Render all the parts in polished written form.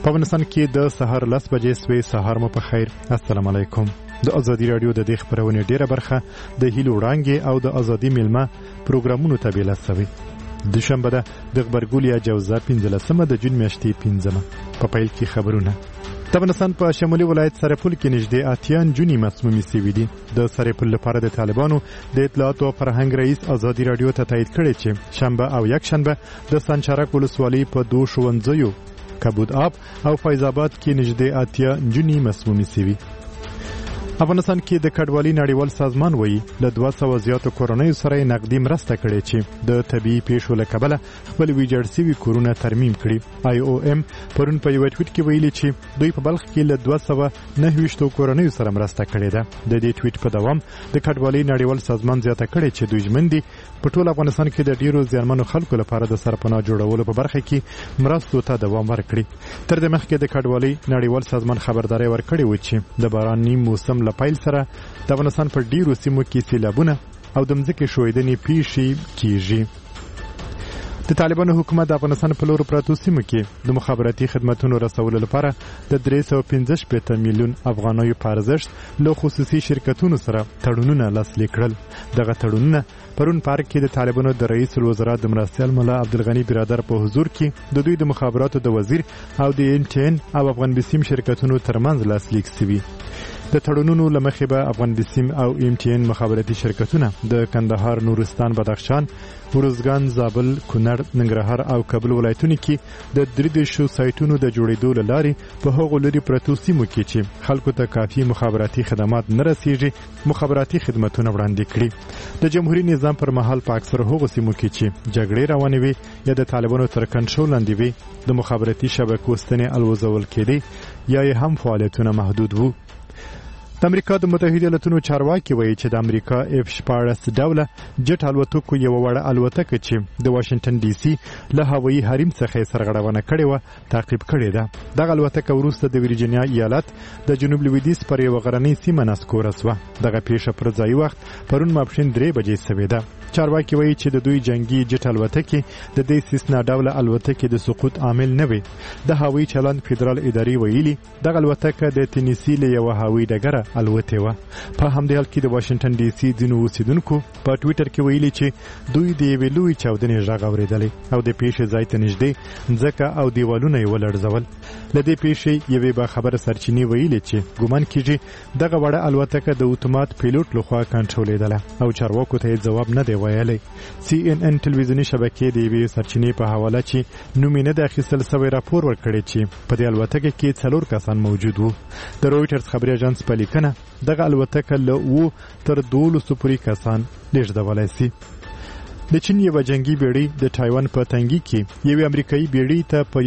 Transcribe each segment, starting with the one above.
په افغانستان کې د سهار 10 بجې سوي. سهار مو په خیر. السلام علیکم. د ازادي رادیو د دې خبرونې ډیره برخه د هیلو وړانګې او د ازادي میلمه پروګرامونو ته بیل شوی. دوشنبه ده د خبرګولیا جوزا 15مه د جون میاشتې 15مه. په پیل کې خبرونه. د افغانستان په شمالي ولایت سرپل کې نږدې 80 جونی مسمومي سوي دي. د سرپل لپاره د طالبانو د اطلاعات او فرهنګ رئیس ازادي رادیو ته تایید کړی چې شنبه او یک شنبه د سنچرک ولسوالۍ په دوه ښوونځیو کبود آب او فیض آباد کې نږدې 80 جونی مسمومي سوي. افغانستان کې د کډوالۍ نړیوال سازمان وایي له 200 زیاتو کورنیو سره نقدي مرسته کړې چې د طبي پیښو له کبله خپل ویجاړ شوي کورونه ترمیم کړي. IOM پرون په یو ټویټ کې ویلي چې دوی په بلخ کې له 229 کورنیو سره مرسته کړې ده. د دې ټویټ په دوام د کډوالۍ نړیوال سازمان زیاته کړې چې دوی ژمن دي په ټول افغانستان کې د ډیرو زیانمنو خلکو لپاره د سرپناه جوړولو په برخه کې مرستو ته دوام ورکړي. تر دې مخکې د کډوالۍ نړیوال سازمان خبرداري ورکړې و چې د باراني موسم لپایل سره د افغانستان په ډیرو سیمو کې سیلابونه او د مځکې ښویدنې پیښې کیږي. د طالبانو حکومت د افغانستان په لور پراتو سیمو کې د مخابراتي خدماتونو رسولو لپاره د 315 میلیون افغانیو په ارزښت له خصوصي شرکتونو سره تړونونه لاسلیک کړل. دغه تړونونه پرون پارک کې د طالبانو د رئیس الوزرا د مرستیال مولا عبدالغنی برادر په حضور کې د دوی د مخابراتو د وزیر او د NTN او افغان بسیم شرکتونو ترمنځ لاسلیک شوي. د تړونونو لمخې به افغان بسیم او NTN مخابراتي شرکتونه د کندهار، نورستان، بدخشان، ورزګان، زابل، کونړ، ننګرهار او کابل ولایتونو کې د 30 سایټونو د جوړېدو لارې په هغو لري پرتو سیمو کې چې خلکو ته کافي مخابراتي خدمات نه رسیږي مخابراتي خدماتونه وړاندې کړي. د جمهوریت نظام پر مهال په اکثر هغو سیمو کې چې جګړې روانې وي یا د طالبانو تر کنټرول لاندې وي د مخابراتي شبکو ستنې الوزول کېدې یا یې هم فعالیتونه محدود وو. د امریکا د متحده ایالاتونو چارواکي وایي چې د امریکا F-14 ډوله جټ الوتکو یو وړه الوتکه چې د واشنگټن DC له هوایي حریم څخه سرغړونه کړې و تعقیب کړې ده. دغه الوتکه وروسته د ویرجینیا ایالت د جنوب لویدیځ پر یو غرنۍ سیمه نسکوره شوه. دغه پیښه پر ځای وخت پرون ماپښین 3 بجې شوې ده. چارواکي وایي چې د دوی جنگي جټ الوتکې د دې سیسنا ډوله الوتکې د سقوط عامل نه وي. د هوایي چلند فدرال ادارې ویلي دغه الوتکه د تینیسی له یو هوایي ډګره الوتې وه. په همدې حال کې د واشنگټن DC ځینو اوسیدونکو په ټویټر کې ویلي چې دوی د یوې لویې چاودنې غږ اورېدلی او د پیښې ځای ته نږدې ځمکه او دیوالونه یې ولړزول. له دې پیښې یوې باخبره سرچینې ویلي چې ګومان کېږي دغه وړه الوتکه د اتومات پیلوټ لخوا کنټرولېدله او چارواکو ته یې ځواب نه دی ویلی. CNN ټلویزیوني شبکې د یوې سرچینې په حواله چې نوم یې نه دی اخیستل سوی راپور ورکړی چې په دې الوتکه کې 4 کسان موجود وو. د رویټرز خبري اژانس په لیکنه دغه الوتکه له 2 تر 12 پورې کسان لیږدولی سي. د چین یو جنگي بیړۍ د تایوان په تنګي کې یو امریکایي بیړۍ ته په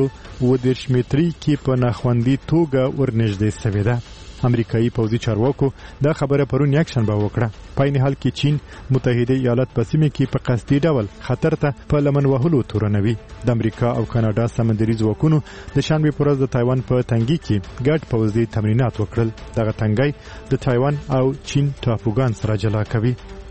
130 متري کې په ناخوندي توګه ورنږدې شوې ده. امریکایي پوځي چارواکو دا خبره پرون یک شنبه وکړه. په عین حال کې چین متحده ایالات په سیمه کې په قصدي ډول خطر ته په لمن وهلو تورنوي. د امریکا او کاناډا سمندري ځواکونو د شنبه پر ورځ د تایوان په تنګي کې ګډ پوځي تمرینات وکړل. دغه تنګي د تایوان او چین ټاپوګان سره جلا کوي.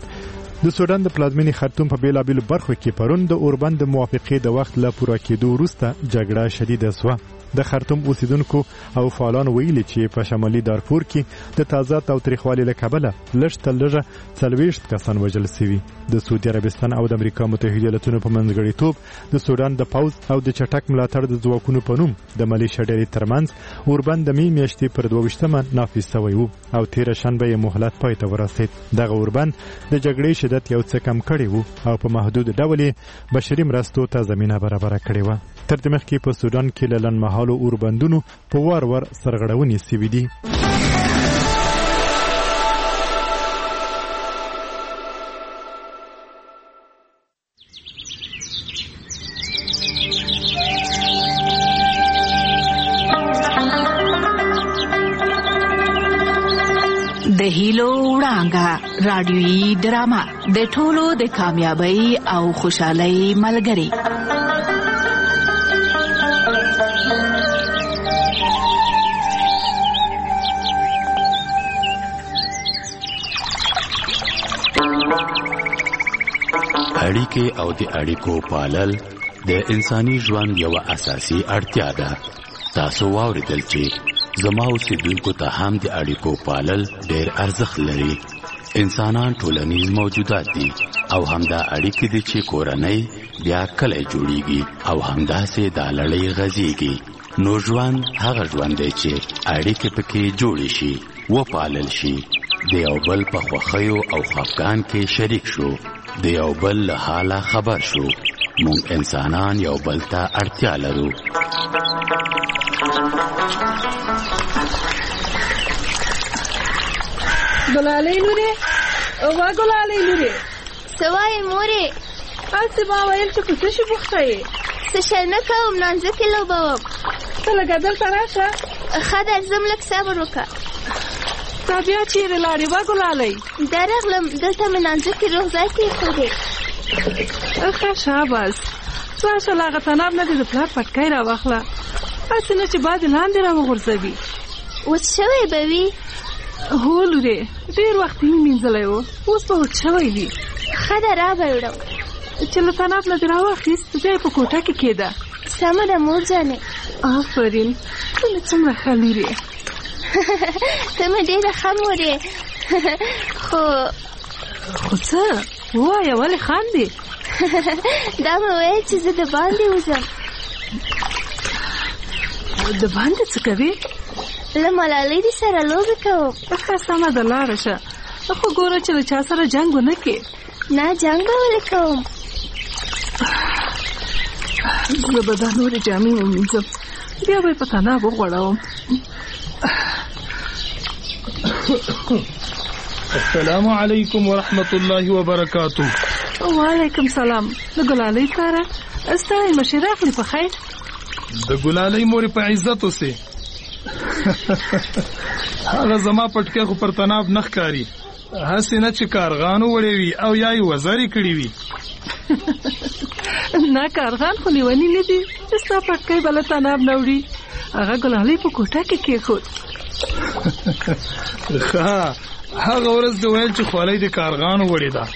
د سودان د پلازمینې خرطوم په بیلابیلو برخو کې پرون د اوربند د موافقې د وخت له پوره کېدو وروسته جګړه شدیده شوه. د خرطوم اوسیدونکو او فعالان ویلي چې په شمالي دارفور کې د تازه تاوتریخوالي له کبله لږ تر لږه 40 کسان وژل شوي. د سعودي عربستان او د امریکا متحده ایالاتونو په منځګړیتوب د سودان د پوځ او د چټک ملاتړ د ځواکونو په نوم د ملیشیا ډلې ترمنځ اوربند د می میاشتې پر 22مه نافذ شوی و او 13 شنبه یې مهلت پای ته ورسید. دغه اوربند د جګړې شدت یو څه کم کړی و او په محدود ډول بشري مرستو ته زمينه برابر کړې و. تر دې مخکې په سودان کې لنډمهالو اوربندونو په وار سرغړونې شوې دي. د هیلو وړانګه رادیويي ډرامه د ټولو د کامیابی او خوشحالۍ ملګری. اړیکې او د اړیکو پالل د انساني ژوند یو اساسي اړتیا ده. تاسو واوریدل چې زما اوسیدونکو ته هم د اړیکو پالل ډېر ارزښت لري. انسانان ټولنیز موجودات دي او همدا اړیکې دي چې کورنۍ بیا کله جوړیږي او همداسې دا لړۍ غځېږي. نو ژوند هغه ژوند دی چې اړیکې پکې جوړې شي، وپالل شي، د یو بل په خوښیو او خفګان کې شریک شو، د یو بل له حاله خبر شو. مونږ انسانان یو بل ته اړتیا لرو. ګلالۍ لورې، وا ګلالۍ لورې، څه وایې مورې؟ هسې ما ویل چې په څه شي بوخته یې؟ څه شی نه کوم، نانځکې لوبوم. ته لږه دلته راشه. ښه ده، ځم، لږ صبر وکړه. تا بیا چېرې لاړې وا ګلالۍ؟ درغلم، دلته مې نانځکې روغ ځای کېښودې. ښه شاباس، راشه له هغه تناب نه دې د پلار پټکی راواخله، هسې نه چې باد یې لاندې راوغورځوي. وچ شوی به وي؟ هو لورې، ډېر وخت یې مینځلی و، اوس به وچ شوی وي. ښه ده، را به وړم. چې له تناب نه دې راواخیست، بیا یې په کوټه کې کېده. سمه ده مور جانې. آفرین، ته مې څومره ښه لورې. ته مې ډېره ښه مورې. خو څه ووایه، ولې خاندې؟ دا مې ویل چې زه د باندې وځم. د باندې څه کوې؟ له ملالۍ دې سره لوبې کوم. ښه سمه ده، لاړه شه، خو ګوره چې له چا سره جنګ ونه کړې. نه، جنګ به ولې کوم. زه به دا نورې جامې ومینځم، بیا به یې په تناب وغوړوم. السلام علیکم ورحمت الله وبرکاتو. وعلیکم سلام. د ګلالۍ پلاره، ستړی مشې، راغلې په خیر؟ د ګلالۍ مورې په عزت اوسې. هغه زما پټکی خو پر تناب نه ښکاري، هسې نه چې کارغانو وړی وي او یا یې وزرې کړي وي. نه، کارغان خو لیوني نه دي چې ستا پټکی به له تناب نه وړي. هغه ګلالۍ په کوټه کې کېښود. ښه، هغه ورځ دې ویل چې خولۍ د کارغانو وړې ده.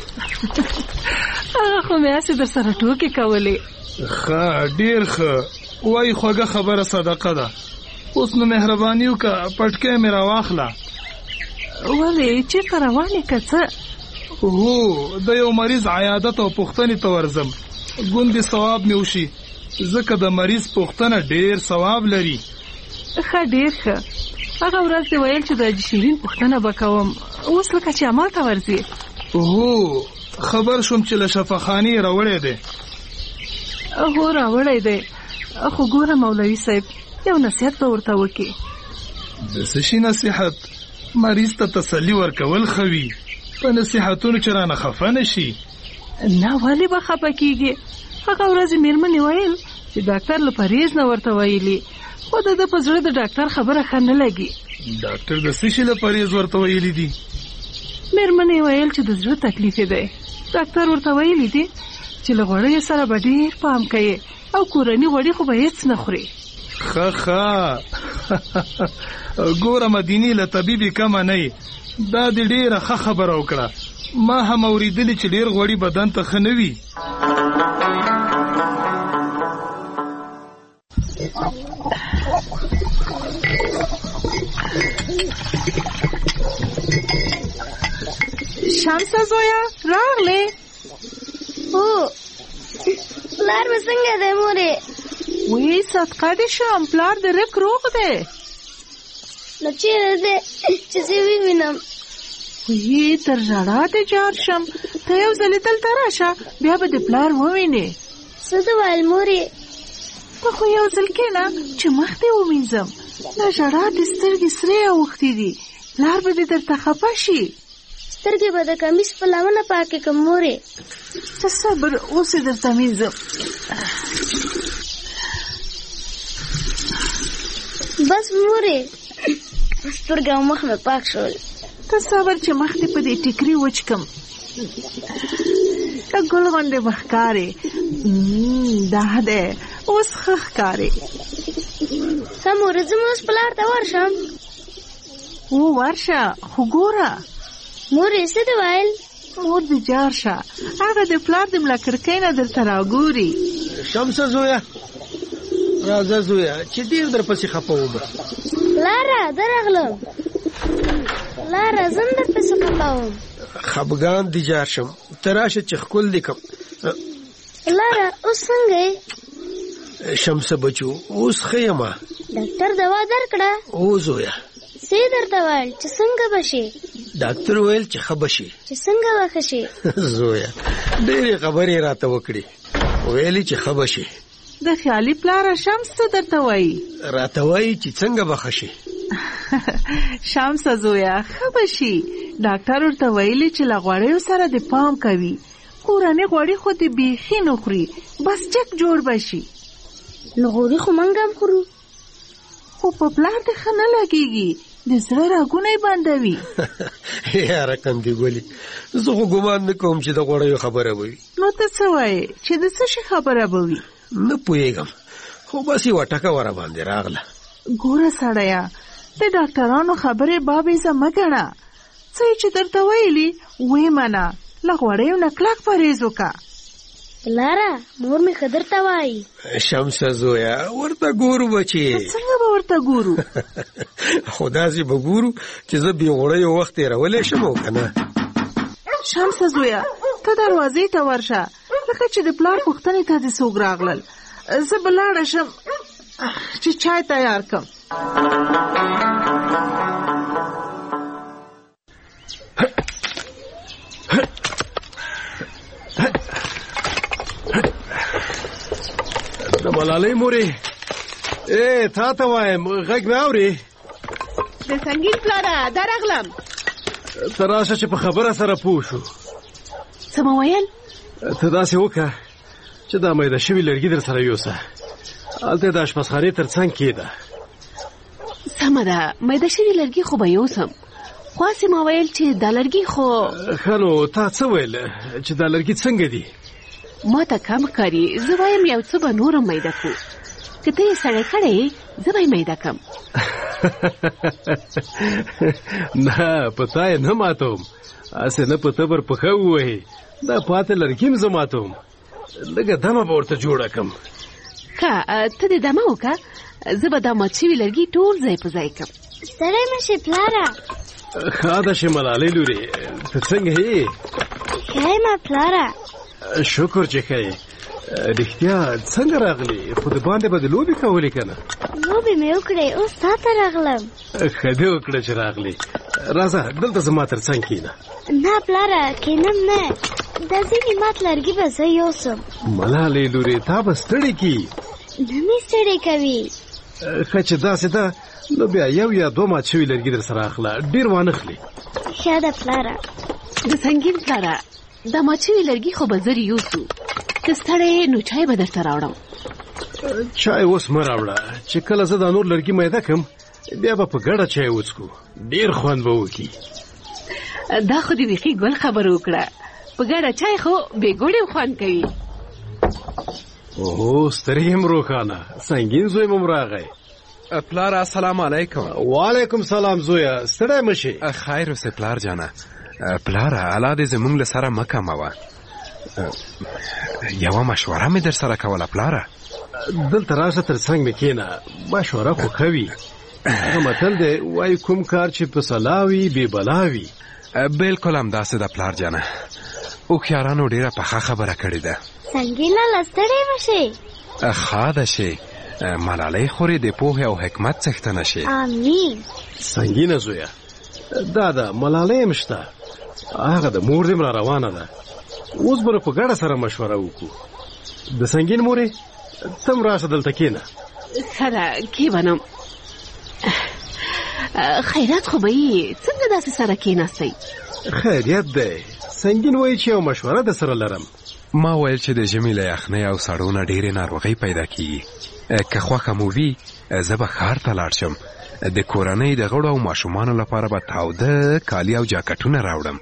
هغه خو مې هسې در سره ټوکې کولې. ښه، ډېر ښه، وایي خوږه خبره صدقه ده. اوس نو مهرباني وکړه، پټکی مې راواخله. ولې چېرته روانې که څه؟ هو، د یو مریض عیادت او پوښتنې ته ورځم، ګوندې ثواب مې وشي، ځکه د مریض پوښتنه ډېر ثواب لري. ښه، ډېر ښه. هغه ورځ دې ویل چې د حاجي شیرین پوښتنه به کوم، اوس لکه چې عمل ته ورځې. هو، خبر شوم چې له شفاخانې راوړی دی. هو، راوړی دی، خو ګوره مولوي صاحب، یو نصیحت به ورته وکړي. د څه شي نصیحت؟ مریض ته تسلي ورکول ښه وي، په نصیحتونو چې رانه خفه نه شي. نه، ولې به خفه کېږي؟ هغه ورځ مېرمنې ویل چې ډاکټر له پرهیز نه ورته ویلي، خو د ده په زړه د ډاکټر خبره ښه نه لګي. ډاکټر د څه شي له پرهیز ورته ویلي دي؟ مېرمنې ویل چې د زړه تکلیف یې دی. ډاکټر ورته ویلي دي چې له غوړیو سره به ډېر پام کوي او کورني غوړي خو به هېڅ نه خوري. ښه، ګوره مدینې له طبیبي کمه نه یې، دا دې ډېره ښه خبره وکړه. ما هم اورېدلي چې ډېر غوړي بدن ته ښه نه وي. شمسه زویا، راغلې؟ هو، پلار به څنګه دی مورې؟ وی صدقه دې شم، پلار دې رک روغ دی. نو چېرې دی چې زه ووینم؟ وی تر ژړا دې جار شم، ته یو ځلې دلته راشه، بیا به دې پلار ووینې. څه دې ویل مورې؟ ته خو یو ځل کښېنه چې مخ دې ومینځم. له ژړا دې سترګې سرې اوښتې دي، پلار به دې درته خفه شي. سترګې به د کمیس په لمنه پاکې کړم مورې. ته صبر، اوس یې درته مینځم. بس مورې، سترګې او مخ مې پاک شول. ته صبر چې مخ دې په دې ټیکري وچ کړم. ته ګل غوندې مخ ښکارې. دا دی، اوس ښه ښکارې. ښه مورې، زه اوس پلار ته ورشم؟ و، ورشه، خو ګوره مورې څه دې ویل؟ مور دې جار شه، هغه د پلار د ملا کړکۍ نه درته راګوري. شمسه زویه، راځه زویا چې ډېر در پسې خفه وم. لاره درغلم. لاره زم در پسې خفه وم. خفګان دي جار شم، ته راشه چې ښکل دې کړم. لاره اوس څنګه یې؟ شمسه بچو اوس ښه یمه. ډاکټر دوا درکړه؟ او زویا. څه یې درته ویل چې څنګه به شې؟ ډاکټر ویل چې ښه به شې. چې څنګه به ښه شې؟ زویا ډېرې خبرې راته وکړې، ویلې چې ښه به شې. د خیالي پلاره شمس څه درته وایي؟ راته وایي چې څنګه به ښه شې. شمس زویا ښه به شي. ډاکټر ورته ویلي چې له غوړیو سره د پام کوي. کورنۍ غوړي خو دې بیخي نه خوري، بس چک جوړ به شي. نو غوړي خو موږ هم خورو. خو په پلار دې ښه نه لګېږي، د زړه رګونه یې بندوي. یاره کندې ګلې، زه خو ګمان نه کوم چې د غوړیو خبره به وي. نو ته څه وایې چې د څه شي خبره به وي؟ نه پوهېږم، خو بس یوه ټکه ور باندې راغله. ګوره سړیه، د ډاکټرانو خبرې بابیزه مه ګڼه. څه چې درته ویلي ویې منه، له غوړیو نه کلک پرهیز وکړه. لاره مور مې ښه درته وایي. شمسه زویا ورته ګورو بچې. څنګه به ورته ګورو؟ خو داسې به ګورو چې زه بې غوړیو وخت تېرولی شم او که نه. شمسه زویا ته دروازې ته ورشه، لکه چې د پلار پوښتنې ته دې څوک راغلل. زه به لاړه شم چې چای تیار کړم. د ملالۍ مورې، تا ته وایم غږ مې اورې؟ د سنګین پلاره درغلم. ته راشه چې په خبره سره پوه شو. څه مو ویل؟ ته داسې وکړه چې دا میده شوي لرګي در سره یوسه. هلته د اشپزخانې تر څنګ کېږده. سمه ده، میده شوي لرګي خو به یوسم. خو هسې ما ویل چې دا لرګي خو. ښه نو تا څه ویل چې دا لرګي څنګه دي؟ ما ته کم ښکاري. زه وایم یو څه به نورم میده کړو. که ته یې سړی کړی زه به یې میده کړم. نه په تا یې نه ماتوم، هسې نه په تبر پښه ووهې. دا پاتې لرګي م زه ماتوم، لږه دمه به ورته جوړه کړم. ښه ته دې دمه وکړه، زه به دا مات شوي لرګي ټول ځای په ځای کړم. ستړی مه شې پلاره. ښه ده شې ملالۍ لورې، ته څنګه یې؟ ښه یم پلاره. شکر چې ښه یې. رښتیا څنګه راغلې؟ خو د باندې به د لوبې کولې که نه؟ لوبې مې وکړې، اوس تا ته راغلم. ښه دې وکړه چې راغلې. راځه دلته زما تر څنګ کښېنه. نه پلاره کښېنم نه، دا ځینې مات لرګي به زه یوسم. ملالۍ لورې تا به ستړې کړي. نه مې ستړې کوي. ښه چې داسې ده نو بیا یو یا دوه مات شوي لرګي در سره اخله، ډېر وانه خلې. ښه ده پلاره. د سنګین پلاره دا مات شوي لرګي خو به زر یوسو. که ستړی نو چای به درته راوړم. چای اوس مه راوړه، چې کله زه دا نور لرګي میده کړم بیا به په ګډه چای وڅښو، ډېر خوند به وکړي. دا خو دې بیخي ګل خبره وکړه. په ګډه چای خو بې ګوړې خوند کوي. اوه سترګې م روښانه، سنګین زوی م راغی. پلار السلام علیکم. وعلیکم سلام زویا، ستړی مه شې. خیر اوسې پلار جانه. پلار الله دې زمونږ له سره مه کموه. یوه مشوره مې در سره کوله پلاره. دلته راشه تر څنګ مې کښېنه، مشوره خو ښه وي. هغه متل دی وایي کوم کار چې په سلا وي بې بلا وي. بلکل همداسې ده پلار جانه. هوښیارانو ډېره پخه خبره کړې ده. سنګینه له ستړی مه شې. ښه ده شې، ملالۍ خورې د پوهې او حکمت څښتنه شې. امین. سنګینه زویه، دا ده ملالۍ هم شته، هغه د مور دې م را روانه ده. اوس به په ګډه سره مشوره وکړو. د سنګین مورې ته م راشه دلته کښېنه. ښه ده کښېنم. خیرات خو به یې څنګه داسې سره کښېناستئ؟ خیریت دی، سنګین وایي چې یو مشوره در سره لرم. ما ویل چې د ژمي له یخنۍ او سړو نه ډېرې ناروغۍ پیدا کېږي. که خوښه مو وي زه به ښار ته لاړ شم، د کورنۍ د غړو او ماشومانو لپاره به تاوده کالي او جاکټونه راوړم.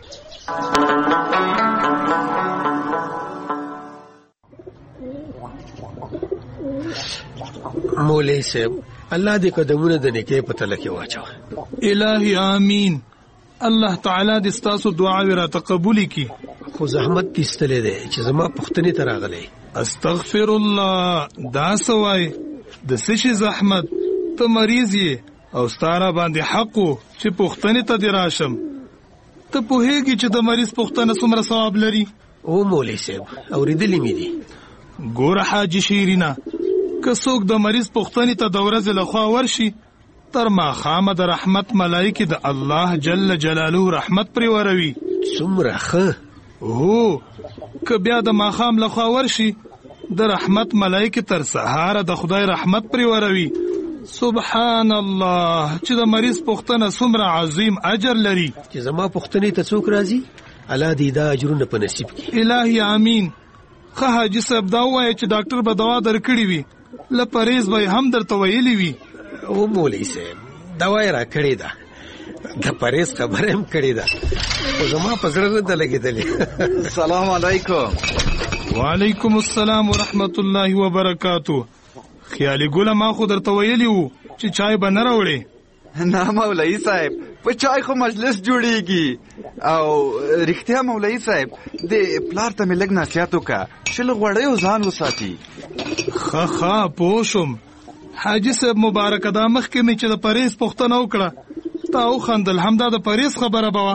مولوي صاحب الله دې قدمونه د نیکۍ په تله کې واچوه. الهي آمین. الله تعالی دې ستاسو دعاوې راته قبولې کړي. خو زحمت دې ایستلی دی چې زما پوښتنې ته راغلی. استغفر الله. دا څه وایې؟ د څه شي زحمت؟ ته مریض یې او ستاره باندې حق و چې پوښتنې ته دې راشم. ته پوهېږي چې د مریض پوښتنه څومره ثواب لري؟ او مولوي صاحب اورېدلې مې دي. ګوره حاجي شیرینه، که څوک د مریض پوښتنې ته د ورځې لخوا ورشي، تر ماښامه د رحمت ملایکې د الله جل جلاله رحمت پرې وروي. څومره ښه. هو، که بیا د ماښام لخوا ورشي، د رحمت ملایکې تر سهاره د خدای رحمت پرې وروي. سبحان الله، چې د مریض پوښتنه څومره عظیم اجر لري. چې زما پوښتنې ته څوک راځي، الله دې دا اجرونه په نصیب کړي. الهي امین. ښه حاجي صاحب دا ووایه چې ډاکټر به دوا درکړې وي، له پرهیز به هم درته ویلي وي. او مولوي صاحب دوا یې راکړې ده، د پرهیز خبره هم کړې ده، خو زما په زړه نه ده لګېدلې. سلام علیکم. وعلیکم السلام ورحمت الله وبرکاتو. خیالي ګله ما خو درته ویلي وو چې چای به نه راوړې. نه مولوي صاحب، په چای خو مجلس جوړیږي. او رښتیا مولوي صاحب، د پلار ته مې لږ نصیحت وکړه چې له غوړیو ځان وساتي. ښه پوه شوم. حاجي صاحب مبارکه، دا مخکې مې چې د پرهیز پوښتنه وکړه تا وخندل، همدا د پرهیز خبره به وه.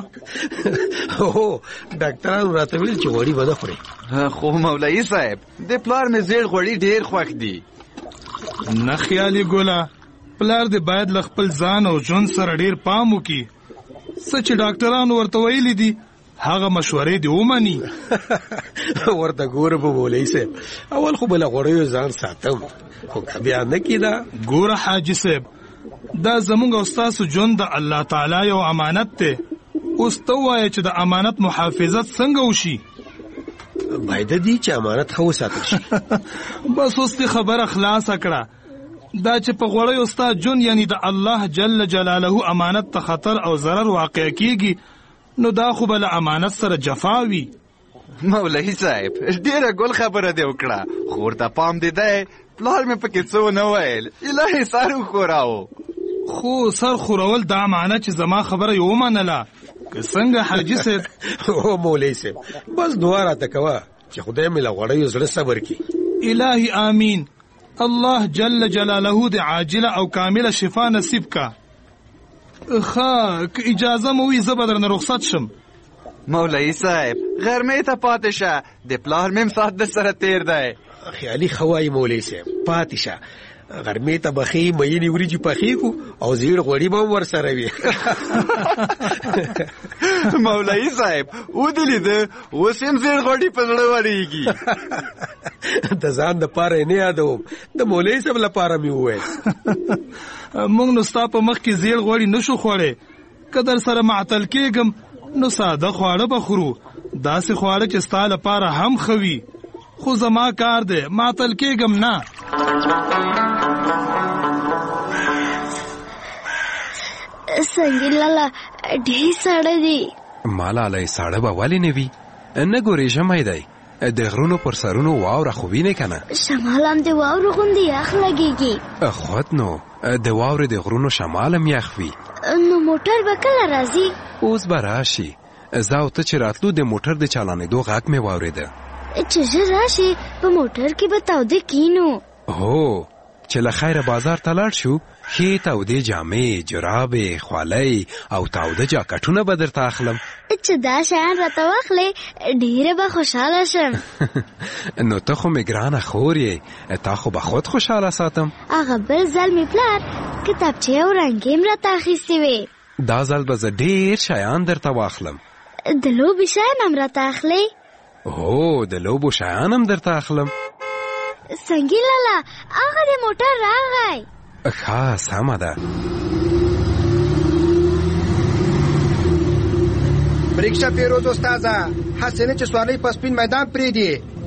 هو ډاکټرانو راته ویل چې غوړي به نه خورې. خو مولوي صاحب د پلار مې زیړ غوړي ډېر خوښ دي. نه خیالي ګله، پلار دې باید له خپل ځان او ژوند سره ډېر پام وکړي. څه چې ډاکټرانو ورته ویلي دي هغه مشورې دې ومني. ورته ګوره به مولوي صاحب، اول خو به له غوړیو ځان ساتم، خو که بیا نه کېده. ګوره حاجي صاحب، دا زمونږ او ستاسو ژوند د الله تعالی یو امانت دی. اوس ته ووایه چې د امانت محافظت څنګه وشي؟ باید دی چې امانت ښه وساتل شي. بس اوس دې خبره خلاصه کړه. دا چې په غوړیو ستا ژوند یعنی د الله جل جلاله امانت ته خطر او ضرر واقع کیږي، نو دا خو به له امانت سره جفا وي. مولوي صاحب ډېره ګل خبره دې وکړه، خو ورته پام دې دی پلار مې پکې څه ونه ویل. الهي سر وښوراو. خو سر خورول دا معنی چې زما خبره یې ومنله که څنګه حاجي صاحب؟ او مولوي صاحب بس دعا راته کوه چې خدای مې له غوړیو زړه صبر کړي. الهي آمین. الله جل جلاله دې عاجله او کامله شفا نصیب کا. ښه، که اجازه مو وي زه به درنه رخصت شم. مولوي صاحب غرمې ته پاتې شه، د پلار مې هم ساعت در سره تېر دی. خیالي ښه وایي مولوي صاحب، پاتې شه. غرمې ته بخې مینې وریجې پخې کو او زیړ غوړي به هم ورسره وي. مولوي صاحب ودلیده اوس هم زیړ غوړي په زړه ورېږي. د ځان دپاره یې نه یادوم، د مولوي صاحب لپاره مې وویل. موږ نو ستا په مخ کې زیړ غوړي نشو خوړی. که در سره معطل کېږم نو ساده خواړه به خورو، داسې خواړه چې ستا لپاره هم ښه وي. خو زما کار دی، معطل کېږم نه. څنګه لاله ډېر ساړه دي. مالاله ساړه به ولې نه وي؟ نه ګورې ژمی دی، د غرونو پر سرونو واوره خو وینې که نه؟ شمال هم د واورو غوندې یخ لګېږي. خود نو د واورې د غرونو شمال هم یخ وي. نو موټر به کله راځي؟ اوس به راشي. زه او ته چې راتلو د موټر د چالانېدو غږ مې واورېده. چې ژر راشي په موټر کې به تاوده کینو. هو، چې له خیره بازار ته لاړ شو، ښې تودې جامې، جرابې، خولۍ او تاوده جاکټونه به درته اخلم. چې دا شیان راته واخلې ډېره به خوشحاله شم. نو ته خو مې ګرانه خور یې، تا خو به خود خوشحاله ساتم. هغه بل ځل مې پلار کتابچې او رنګې هم راته اخیستې وې. دا ځل به زه ډېر شیان درته واخلم. د لوبې شیان هم راته اخلې؟ هو، د لوبو شیان هم درته اخلم. څنګه لاله هغه د موټر راغی. ښه سمه ده. بریکشه پیروز استاذه، هسې نه چې سوارلۍ په سپین میدان پرېږدي.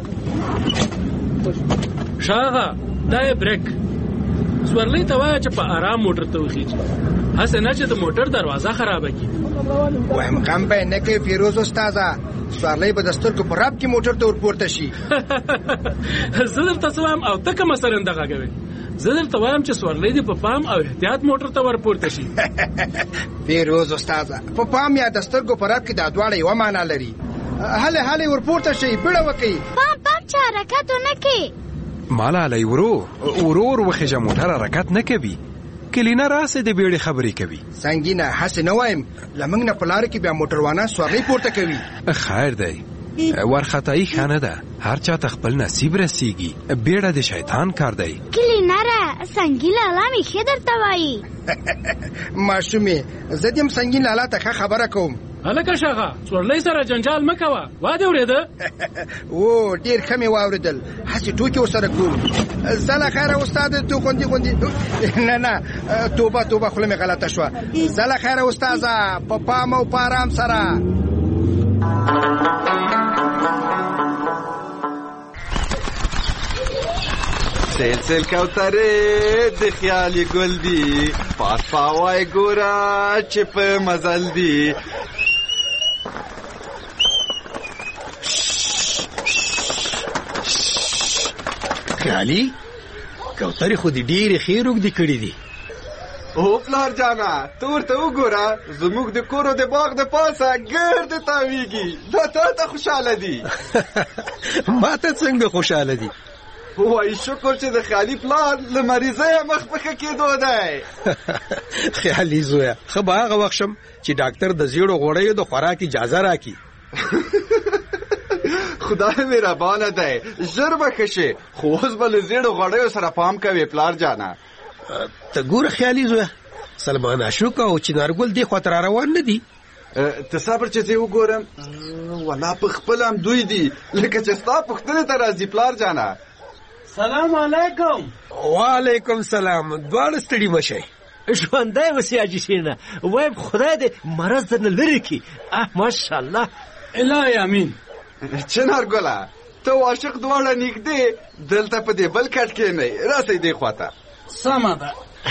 شاغه دا یې بریک. سوارلۍ ته وایه چې په آرام موټر ته وخیږي، هسې نه چې د موټر دروازه خرابه کړي. وایم غم به یې نه کوي پیروز استاذه، سوارلۍ به د سترګو په راب کې موټر ته ورپورته شي. زه درته څه وایم او ته کومه سرنده غږوې؟ زه درته وایم چې سوارلۍ دې په پام او احتیاط موټر ته ورپورته شي. پیروز استاذه په پام یا د سترګو په راب کې دا دواړه یوه معنا لري. هلې ورپورته شئ، بیړه وکئ. پام چې حرکت ونه کړي. مالا علی ورور وخیجه موټر حرکت نه کوي. کلینا راسه د بیړې خبرې کوي. سنگینه هسې نه وایم لمنګ نه په لاره کې بیا موټروانه سوارلۍ پورته کوي. خیر دی ورخطایی ښه نه ده، هر چا ته خپل نصیب رسیږي. بیړه د شیطان کار دی. کلینا را سنگین لالا مې ښه درته وایي. ماشومې زه دې هم سنگین لالا ته ښه خبره کوم. هلکه شاغه سورلۍ سره جنجال مه کوه. وا دې اورېده؟ او ډېر ښه مې واورېدل. هسې ټوکې ورسره کوم. ځه له خیره استاد تو خوندي نه توبه خوله مې غلطه شوه. ځه له خیره استاده په پام او په ارام سره. سیل کوتره د خیالي ګل دی، پاس پاوای ګوره چې په مزل دی. خیالي کوترې خو دې ډېرې ښې روږدې کړې دي. او پلار جانا ته ورته وګوره، زموږ د کور او د باغ د پاسه ګرد تاویږي. دا ته خوشحاله دي. ما ته څنګه خوشحاله دي؟ وای شکر چې د خیالي پلار له مریضۍ مخ په ښه کېدو دی. خیالي زویه ښه به هغه وخت شم چې ډاکټر د زیړو غوړیو د خوراک اجازه راکړي. خدای مهربانه دی، ژر به ښه شې، خو اوس به له زیړو غوړیو سره پام کوې پلار جانا. ته ګوره خیالي زویه سلمان اشوک او چنارګل دې خواته را روان نه دي. ته صبر چې زه وګورم. والله په خپل هم دوی دي لکه چې ستا پوښتنې ته راځي پلار جانا. سلام علیکم. وعلیکم سلام. دواړه ستړي مشئ. ژوندی اوسې حاجي شیرینه. وایم خدای دې مرض درنه لرې کړي. ماشاءالله. الهی امین. چنارګله ته او عاشق دواړه نږدې دلته په دې بل کټ کښېنئ. راسئ دې خواته. سمه ده.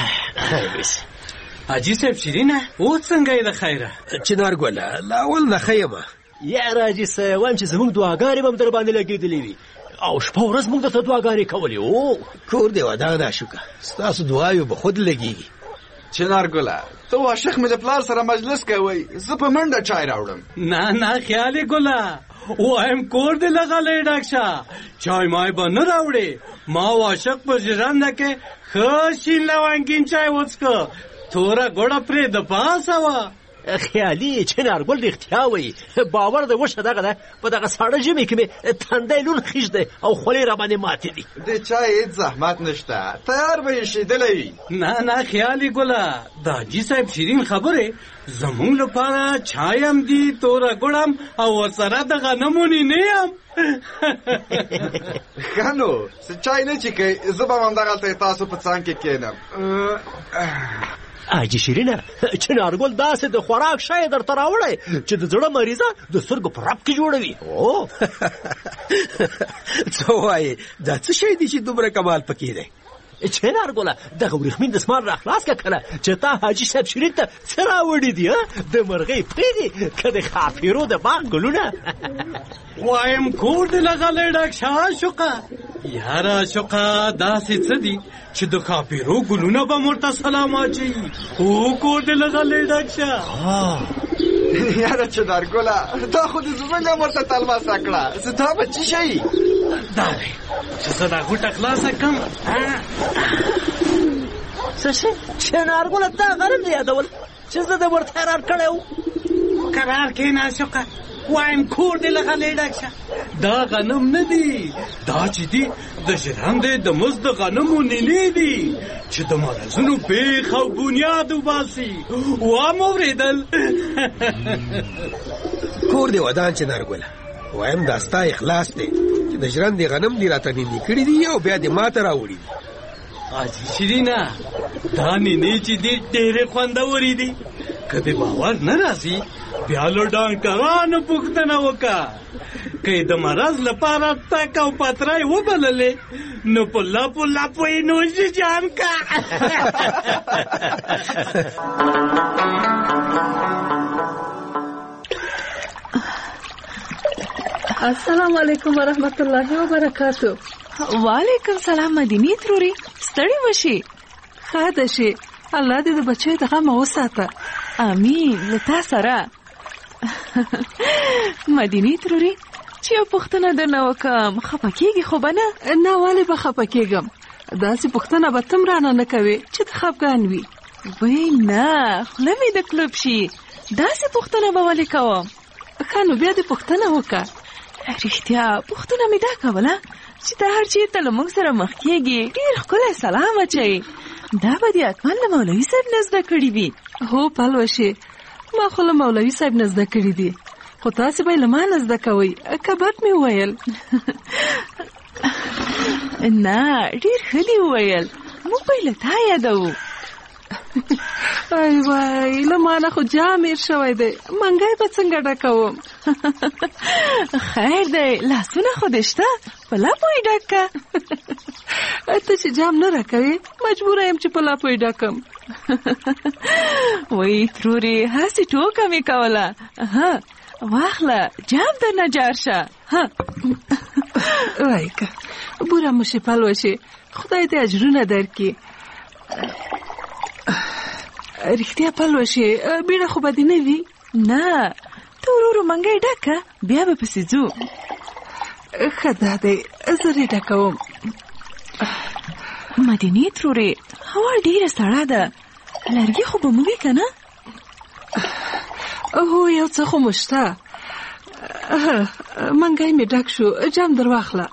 حاجي صاحب شیرینه اوس څنګه یې د خیره؟ چنارګله لا اول نه ښه یم. یاره حاجي صاحب وایم چې زموږ دعاګانې به هم در باندې لګېدلې وي او شپه ورځ موږ درته دعاګانې کولې. او کور دې ودان اشوکه ستاسو دعاوې به خود لګېږي. چنارګله ته عاشق مې د پلار سره مجلس کوئ، زه په منډه چای راوړم. نه خیالي ګله وایم کور دې لغلی ډک شه، چای مای به نه راوړې. ما او عاشق په ژرنده کې ښه شین لونګین چای وڅښه، توره ګوړه پرې د پاسه وه. خیالي چنارګل رښتیا وایي، باور دې وشه دغه ده په دغه ساړه ژمي کې مې تندی لون خیژ دی او خولې را باندې ماتې دي. د چای هېڅ زحمت نشته، تیار به یې شیدلی وي. نه خیالي ګله د حاجي صاحب شیرین خبرې زمونږ لپاره چای هم دي، توره ګوړ هم او ورسره د غنمو نینې هم. ښه نو چای نه چیکئ، زه به همدغلته تاسو په څنګ کې کښېنم. حاجي شیرینه چنارګل داسې د خوراک شی درته راوړی چې د زړه مریضه د سترګو په رپ کې جوړوي. او څه وایې دا څه شی دی چې دومره کمال پکې دی؟ چنارګله دغه ورېښمین دسمال را خلاص که کنه چې تا حاجي صاحب شیرین ته څه راوړي دي؟ د مرغۍ پرې دي که د ښاپیرو د باغ ګلونه؟ وایم کور دې لغلی ډک شه عاشقه. یاره عاشقه داسې څه دي چې د ښاپیرو ګلونه به ورته سلام اچوي. او کور دې لغلی ډک شه. یاره چنارګله دا خو دې زموږ هم ورته تلماسه کړه، زه دا به څه شي؟ دا دی چې زه دا غوټه خلاصه کړم. څه شي چنارګله دا غرم دې یادول چې زه دې ورته قرار کړی و. قرار کښېنه عاشقه. وایم کور دې لغلی ډک شه. دا غنم نه دي، دا چې دي د ژرندې د مزد د غنمو نینې دي چې د مرضونو پیښ او بنیاد وباسي. وام اورېدل؟ کور دې ودان چنارګله وایم دا ستا اخلاص دی چې د ژرندې غنم دې راته نینې کړي دي او بیا دې ماته راوړي دي. حاجي شیرینه دا نینې چې دي ډېرې خوندورې دي. که دې باور نه راځي بیا له ډاکټرانو پوښتنه وکړه. که یې د مرض لپاره تک او پتری وبللې نو په لپو لپو یې نوشي جان کا. السلام علیکم ورحمت الله وبرکاتو. وعلیکم سلام مدینی تروري، ستړي وشي. ښه ده شي، الله دې د بچیو د غمه وساته. امین. له تا سره. مدینی تروري چې یو پوښتنه درنه وکړم، خفه کېږي خو به نه؟ نه، ولې به خفه کېږم؟ داسې پوښتنه به ته م رانه نه کوې چې ته خفګان وي. وی نه، خوله مې د کلوب شي. داسې پوښتنه به ولې کوم؟ ښه نو بیا دې پوښتنه وکړه. رښتیا پوښتنه مې دا کوله چې ته هر چېرته له موږ سره مخ کېږي ډېر ښکلی سلام اچوي. دا به دې حتما له مولوي صاحب نه زده کړي وي. هو پلوشې، ما خو له مولوي صاحب نه زده کړي دي، خو تاسې به یې له ما نه زده کوئ. که بد مې وویل؟ نه، ډېر ښه دې وویل. موږ به یې له تا یادوو. ای وای، له ما نه خو جام هېر شوی دی، منګی به څنګه ډکوم؟ خیر دی، لاسونه خو دې شته، په لپو یې ډک که. ته چې جام نه راکوې، مجبوره یم چې په لپو یې ډکم. وای ترورې، هسې ټوکه مې کوله. واخله، جام درنه جار شه. وای که بوره مو شي پلوشې، خدای دې اجرونه درکړي. رښتیا پلوشې، بیړه خو به دې نه وي؟ نه، ته ورو منګی ډکه، بیا به پسې ځو. ښه دا دی، زه یې ډکوم. مدینې ترورې، هوا ډېره سړه ده، لرګي خو به مو وي که نه؟ هو، یو څه خو مو شته. منګی مې ډک شو، جام در واخله.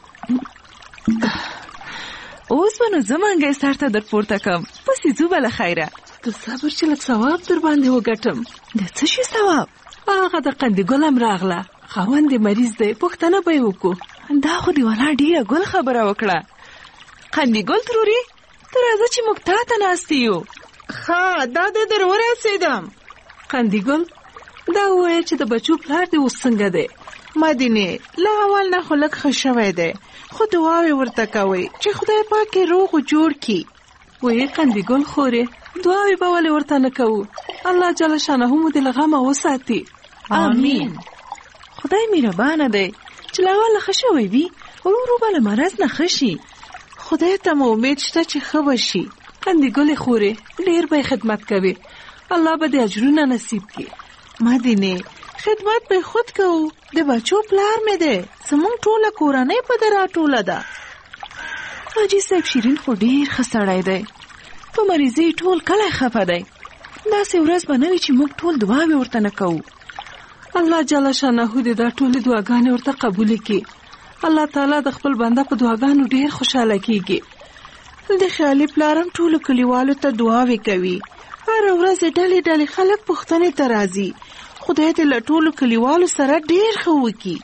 اوس به نو زه منګی سر ته در پورته کړم، پسې ځو به له خیره. ته صبر چې لږ ثواب در باندې وګټم. د څه شي ثواب؟ هغه د قندګل هم راغله، خاوند یې مریض دی، پوښتنه به یې وکړو. دا خو دې ولا ډېره ګل خبره وکړه. قندګل ترورې، ته راځه چې موږ تا ته ناستې یو. ښه، دا دې در ورسېدم. قندګل، دا ووایه چې د بچو پلار دې اوس څنګه دی؟ مدینې، له اول نه خو لږ ښه شوی دی، خو دعاوې ورته کوئ چې خدای پاک یې روغ جوړ کړي. وایي قندګل خورې، دعاوې به ولې ورته نه کوو؟ الله جل شانه مو دې له غمه وساتي. آمین. خدای مهربانه دی چې له اوله ښه شوی وي، ورو ورو به له مرض نه ښه شي. خدای ته مو امید شته چې ښه به شي. قندګلې خورې، ډېر به یې خدمت کوي، الله به دې اجرونه نصیب کړي. مدینې، خدمت به خود کوو، د بچو پلار مې دی، زموږ ټوله کورنۍ په دې راټوله ده. حاجي صاحب شیرین خو ډېر ښه سړی دی، په مریضۍ ټول کلی خفه دی. داسې ورځ به نه وي چې موږ ټول دعاوې ورته نه کوو. الله جل شانه دې دا ټولې دعاګانې ورته قبولې کړي. الله تعالی د خپل بنده په دعاګانو ډېر خوشحاله کېږي. د خیالي پلارم ټولو کلیوالو ته دعاوې کوي. هره ورځ ډلې ډلې خلک پوښتنې ته راځي. خدای دې له ټولو کلیوالو سره ډېر ښه وکړي.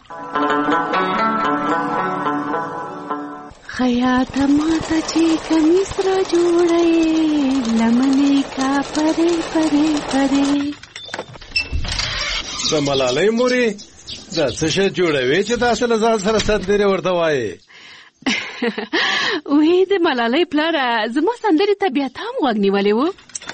خیاطه ماته چې کمیس را جوړی، لمنې کا پرې پرې پرې. د ملالۍ مورې، دا څه شی جوړوې چې داسې له ځان سره سندرې ورته وایې؟ وی د ملالۍ پلاره، زما سندرې ته بیا ته هم غوږ نیولی و؟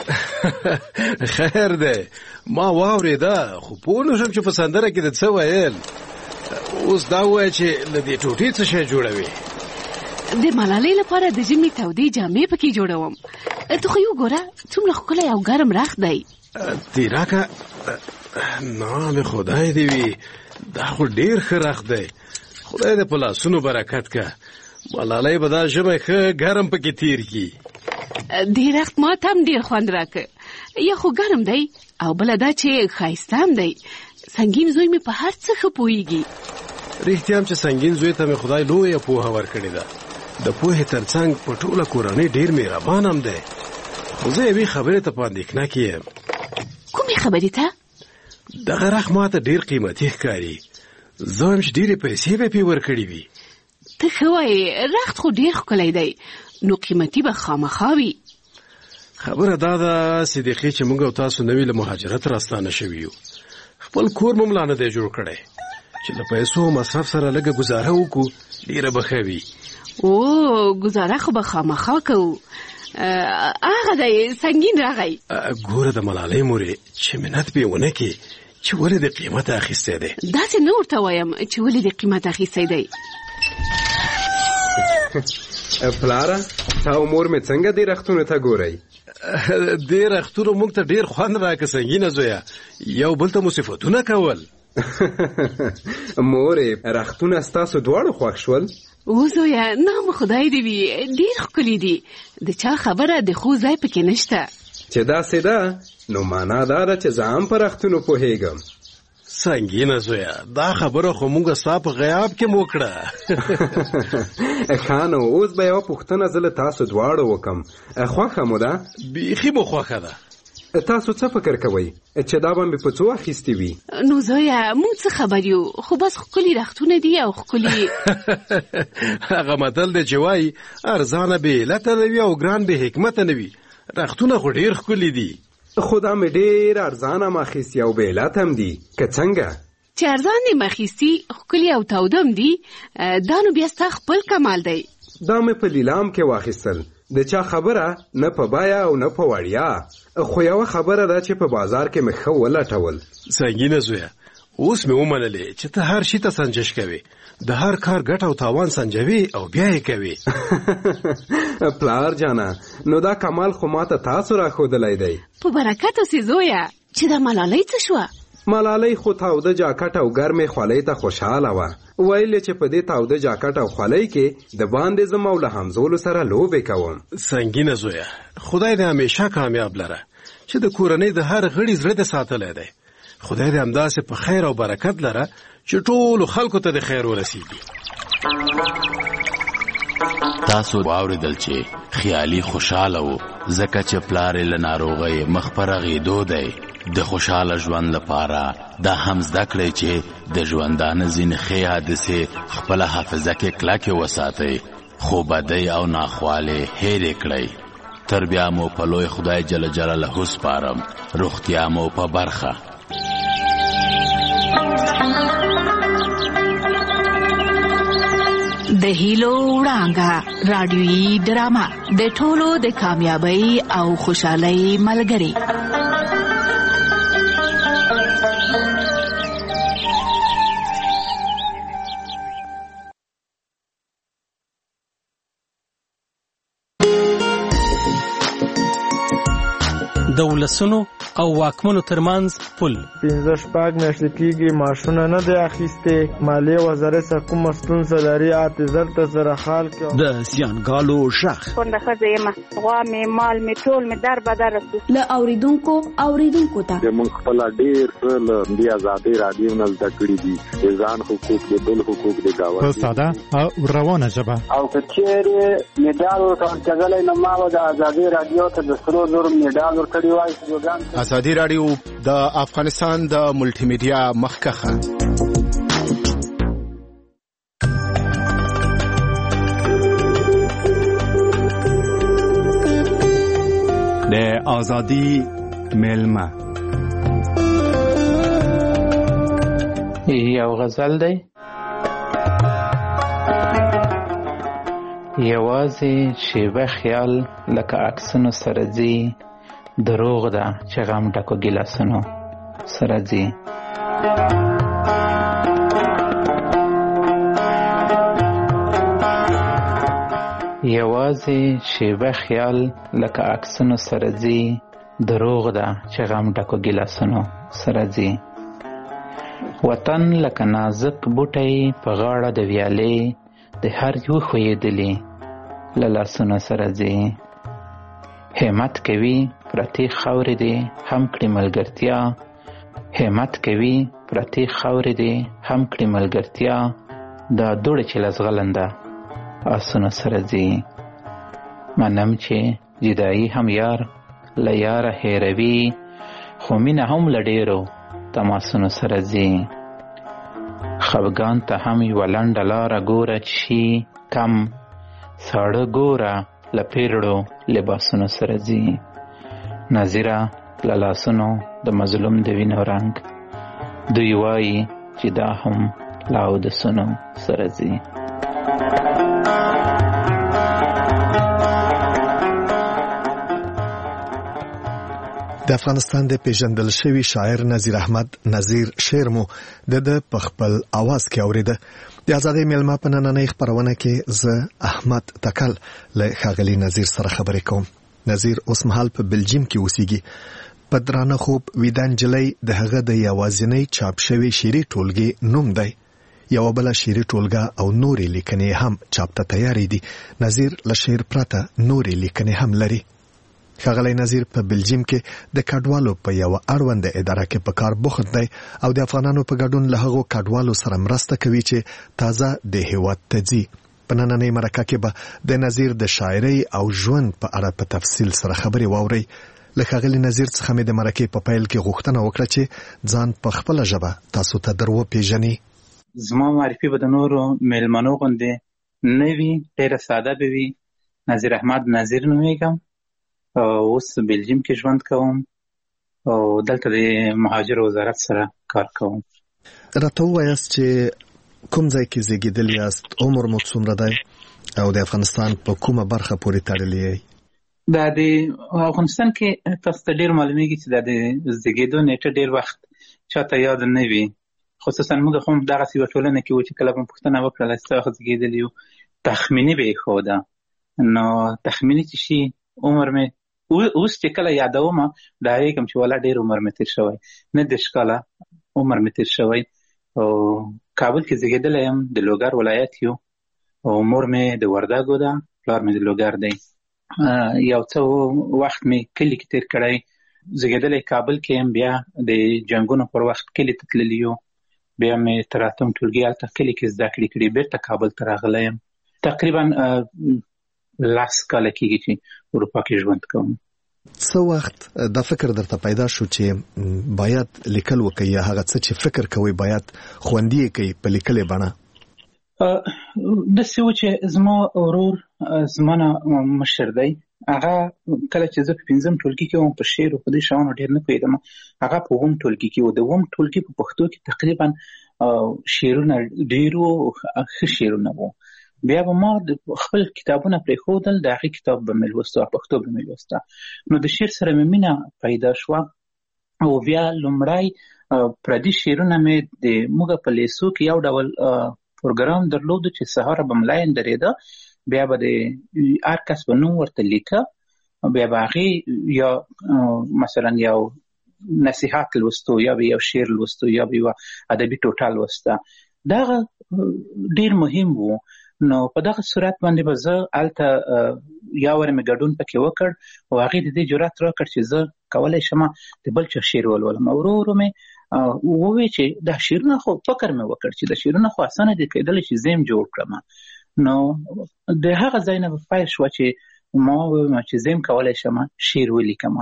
خیر دی، ما واورېده، خو پوه نه شم چې په سندره کې د څه ویل. اوس دا ووایه چې له دې ټوټې څه شی جوړوې؟ د ملالۍ لپاره د ژمي تودې جامې پکې جوړوم. ته خو یې وګوره، څومره ښکلی او ګرم رخ دی. تیراکه، نام خدای دې وي، دا خو ډېر ښه رخ دی. خدای دې په لاسونو برکت که. ملالۍ به دا ژمی ښه ګرم پکې تیر کړي. دې رخت ما ته هم ډېر خوند راکړ. یا خو ګرم دی، او بله دا چې ښایسته هم دی. سنګین زوی مې په هر څه ښه پوهېږي. رښتیا هم چې سنګین زوی ته مې خدای لویه پوهه ورکړې ده. د پوهې ترڅنګ په ټوله کورنۍ ډېر مهربان هم دی. خو زه یوې خبرې ته په اندېښنه کې یم. کومې خبرې ته؟ دغه رخ ما ته ډېر قیمتي ښکاري. زه وایم چې ډېرې پیسې به پې ورکړې وي. ته ښه وایې، رخت خو ډېر ښکلی دی، نو قیمتي به خامخا وي. خبره دا ده صدیقې چې موږ او تاسو نوي له مهاجرت راستانه شوي یو. خپل کور مو لا نه دی جوړ کړی چې له پیسو مصرف سره لږه ګزاره وکړو، ډېره به ښه وي. ګزاره خو به خامخا کوو. هغه دی سنګین راغی. ګوره د ملالۍ مورې، چې منت به یې ونه کړې چې ولې د قیمت اخیستی دی. داسې نه ورته وایم چې ولې د قیمت اخیستی دی. پلاره، تا او مور مې څنګه دې رختونو ته ګورئ؟ دې رختونو موږ ته ډېر خوند راکړه سنګینه زویه. یو بل ته مو صفتونه کول. مورې رختونه ستاسو دواړو خوښ شول؟ وزویا نام خدای دې وي، ډېر ښکلي دي. د چا خبره د خو ځای پکې نشته. چې داسې ده نو معنا دا ده چې زه هم په رختونو پوهېږم. سنګینه زویا، دا خبره خو موږ ستا په غیاب کې مو کړه. ښه نو اوس به یوه پوښتنه زه له تاسو دواړو وکم. خوښه مو ده؟ بیخي مو خوښه ده. تاسو څه فکر کوئ چې دا به مې په څو اخیستې وي؟ نو زویا موږ څه خبر یو، خو بس ښکلي رختونه دي او ښکلي. هغه متل دی چې وایي ارزانه بې علته نه وي او ګران بې حکمته نه وي. رختونه خو ډېر ښکلي دي. خو دا مې ډېر ارزانه هم اخیستي او بې علته هم دي. که څنګه چې ارزان یې مخیستي، ښکلي او تودم دي، دا نو بیا ستا خپل کمال دی. دا مې په لیلام کې واخیستل. د چا خبره نه په بایا او نه په وړیا، خو یوه خبره ده چې په بازار کې مې ښه ولټول. سنګینه زویا، اوس مې ومنلې چې ته هر شي ته سنجش کوې، د هر کار ګټه او تاوان سنجوي او بیا یې کوي. پلار جانه، نو دا کمال خو ماته تاسو راښودلی دی. په برکت اوسې زویا. چې دا ملالۍ څه شوه؟ ملالۍ خو تاوده جاکټ او ګرمې خولۍ ته خوشحاله وه. ویل چې په دې تاوده جاکټ او خولۍ کې د باندې زما او له همزولو سره لوبې کوم. سنګینه زویا، خدای دې همیشه کامیاب لره چې د کورنۍ د هر غړي زړه دې ساتلی دی. خدای دې همداسې په خیر او برکت لره چې ټولو خلکو ته د خیر ورسیږي. تاسو واوریدل چې خیالي خوشاله و ځکه چې پلار یې له ناروغۍ مخ په رغېدو دی. د خوشاله ژوند لپاره دا هم زده کړئ چې د ژوندانه ځینې ښې حادثې خپله حافظه کې کلکې وساتئ، خو بدۍ او ناخوالې هېرې کړئ. تر بیا مو په لوی خدای جل جلاله سپارم. روغتیا مو په برخه. د هیلو وړانګه رادیویي ډرامه د ټولو د کامیابی او خوشحالۍ ملګری. د ولسونو او واکمنو ترمنځ پل. 15 میاشتې کېږي معاشونه نه دی اخیستی. مالیې وزارت څخه کومه ستونزه لري، اعتذار ته سره حال کې. د زیانګالو غږ. کونډه ښځه یم، غوا مې مال مې ټول مې در بدر رسو. له اوریدونکو ته موږ خپل ډېر څه له دې ازادۍ راډیو نه زده کړي دي. د ځان حقوق د بل حقوق د گاونډي په ساده او روانه ژبه. او که چېرې مډال ورکړلی نو ما به د ازادۍ راډیو ته د سرو زرو مډال ورکړی وای. ازادي راډیو د افغانستان د ملټي میډیا مخکخه. د ازادي ملما یو غزل دی. یوازې شیبه خیال لکه عکسونو سره ځي، دروغ ده چې غم ډکو ګیلاسونو سره ځي. یوازې شیبه خیال لکه عکسونو سره ځي، دروغ ده چې غم ډکو ګیلاسونو سره ځي. وطن لکه نازک بوټی په غاړه د ویالې، د هر یو ښویېدلي له لاسونو سره ځي. همت کوي پرتې خاورې دې هم کړي ملګرتیا، همت کوي پرتې خاورې دې هم کړي ملګرتیا. دا دوړې چې لزغلنده آسونو سره ځي. منم چې جدایي هم یار له یاره هېروي، خو مینه هم له ډېرو تماسونو سره ځي. خفګان ته هم یوه لنډه لاره ګوره چې شي کم، ساړه ګوره له پیرړو لباسونو سره ځي. نظیره له لاسونو د مظلوم د وینو رنګ، دوی وایي چې دا هم له اودسونو سره ځي. د افغانستان د پیژندل شوی شاعر نظیر احمد نظیر شعر مو د په خپل आवाज کې اوریده. د ازادۍ ملما په نننۍ خبرونه کې زه احمد تکل له ښاغلي نظیر سره خبرې کوم. نظیر اوس مهال په بلجیم کې اوسېږي. په درانه خوب ویده نجلۍ د هغه د یوازینۍ چاپ شوي شعري ټولګې نوم دی. یوه بله شعري ټولګه او نورې لیکنې هم چاپ ته تیارې دي. نظیر له شعر پرته نورې لیکنې هم لري. ښاغلی نظیر په بلجیم کې د کډوالو په یوه اړونده اداره کې په کار بوخت دی او د افغانانو په ګډون له هغو کډوالو سره مرسته کوي چې تازه د هیواد ته ځي. په نننۍ مرکه کې به د نظیر د شاعرۍ او ژوند په اړه په تفصیل سره خبرې واورئ. له ښاغلي نظیر څخه مې د مرکې په پیل کې غوښتنه وکړه چې ځان په خپله ژبه تاسو ته در وپېژني. زما معرفي به د نورو میلمنو غوندې نه وي، ډېره ساده به وي. نظیر احمد نظیر نومیږم، اوس بلجیم کې ژوند کوم او دلته د مهاجر وزارت سره کار کوم. راته ووایاست چې کوم ځای کې زیږېدلي یاست، عمر مو څومره دی او د افغانستان په کومه برخه پورې تړلی یئ؟ دا د افغانستان کې تاسو ته ډېر معلومیږي چې دا د زیږېدو نیټه ډېر وخت چاته یاد نه وي، خصوصا موږ هم دغسې یوه ټولنه کې وو چې کله به پوښتنه وکړله چې څه وخت زیږېدلي یو، تخمیني به یې ښوده. نو تخمیني چې شي عمر مې اوس چې کله یادوم ډارېږم چې والا ډېر عمر مې تېر شوی، 9 کاله عمر مې تېر شوی. او کابل کې زیږېدلی یم، د لوګر ولایت یو، او مور مې د وردګو ده، پلار مې د لوګر دی. یو څه وخت مې کلي کې تېر کړی، زیږېدلی کابل کې یم، بیا د جنګونو پر وخت کلي ته تللي یو، بیا مې تر 8م ټولګي هلته کلي کې زده کړې کړي، بېرته کابل ته راغلی یم. تقریبا 10 کاله کېږي چې اروپا کې ژوند کوم. څه وخت دا فکر درته پیدا شو چې باید لیکل وکړي، یا هغه څه چې فکر کوئ باید خوندي یې کړئ په لیکلې بڼه؟ داسې و چې زما ورور زما نه مشر دی، هغه کله چې زه په 5م ټولګي کې وم په شعر او په دې شیانو ډېر نه پوهېدم، هغه په 8م ټولګي کې و. د 8م ټولګي په پښتو کې تقریبا شعرونه ډېر وو، ښه شعرونه وو. بیا به ما خپل کتابونه پرېښودل، د هغې کتاب به مې لوسته، پښتو به مې لوسته. نو د شعر سره مې مینه پیدا شوه او بیا لومړی پردي شعرونه مې د موږ په لیسو کې یو ډول پروګرام درلودو چې سهار به ملاین درېده، بیا به د هر کس به نوم ورته لیکه، بیا به هغې یا مثلا یو نصیحت لوستو، یا به یو شعر لوستو، یا به یوه ادبي ټوټه لوسته. دغه ډېر مهم و. نو په دغه صورت باندې به زه هلته یا وارې مې ګډون پکې وکړ او هغې د دې جرات راکړ چې زه کولی شم د بل چا شعر ولولم. ورو ورو مې ووی چې دا شعرونه خو فکر مې وکړ چې دا شعرونه خو اسانه دي، کېدلی چې زه یې جوړ کړم. نو د هغه ځای نه به پیل شوه چې ما وویم چې زه یم کولی شم شعر ولیکم.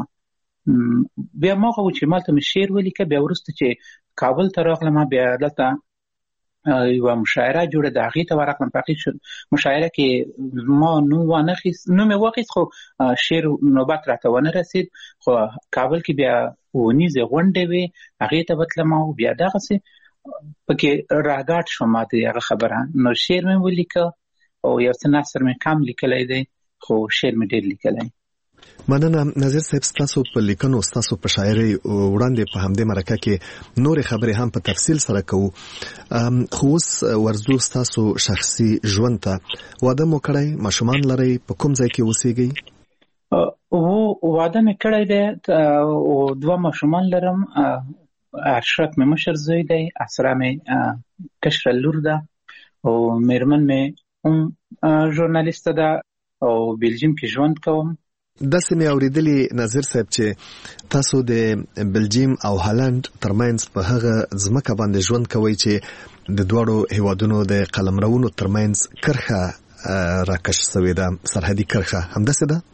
بیا ما هغه و چې مالته مې شعر ولیکه. بیا وروسته چې کابل ته راغلم، بیا دلته یوه مشاعره جوړه ده، هغې ته ورغلم. په هغې مشاعره کې ما نوم مې واخیست، خو شعر نوبت راته ونه رسید. خو کابل کې بیا ونیزې غونډې وې، هغې ته به تلم او بیا دغسې پکې راګاډ شوم ما د هغه خبره. نو شعر مې ولیکه او یو څه نثر مې کم لیکلی دی، خو شعر مې ډېر لیکلی. مننه نظیر صاحب، ستاسو په لیکنو، ستاسو په شاعرۍ وړاندې په همدې مرکه کې نورې خبرې هم په تفصیل سره کوو، خو اوس ورځو ستاسو شخصي ژوند ته. واده مو کړی، ماشومان لرئ، په کوم ځای کې اوسېږئ؟ واده مې کړی دی او 2 ماشومان لرم. اشرف مې مشر زوی دی، اسرا مې کشره لور ده او میرمن مې هم ژورنالیسته ده او بلجیم کې ژوند کوم. داسې مې اورېدلي نظیر صاحب چې تاسو د بلجیم او هالند ترمنځ په هغه ځمکه باندې ژوند کوئ چې د دواړو هیوادونو د قلمرونو ترمنځ کرښه راکش شوې ده، سرحدي کرښه، همداسې ده؟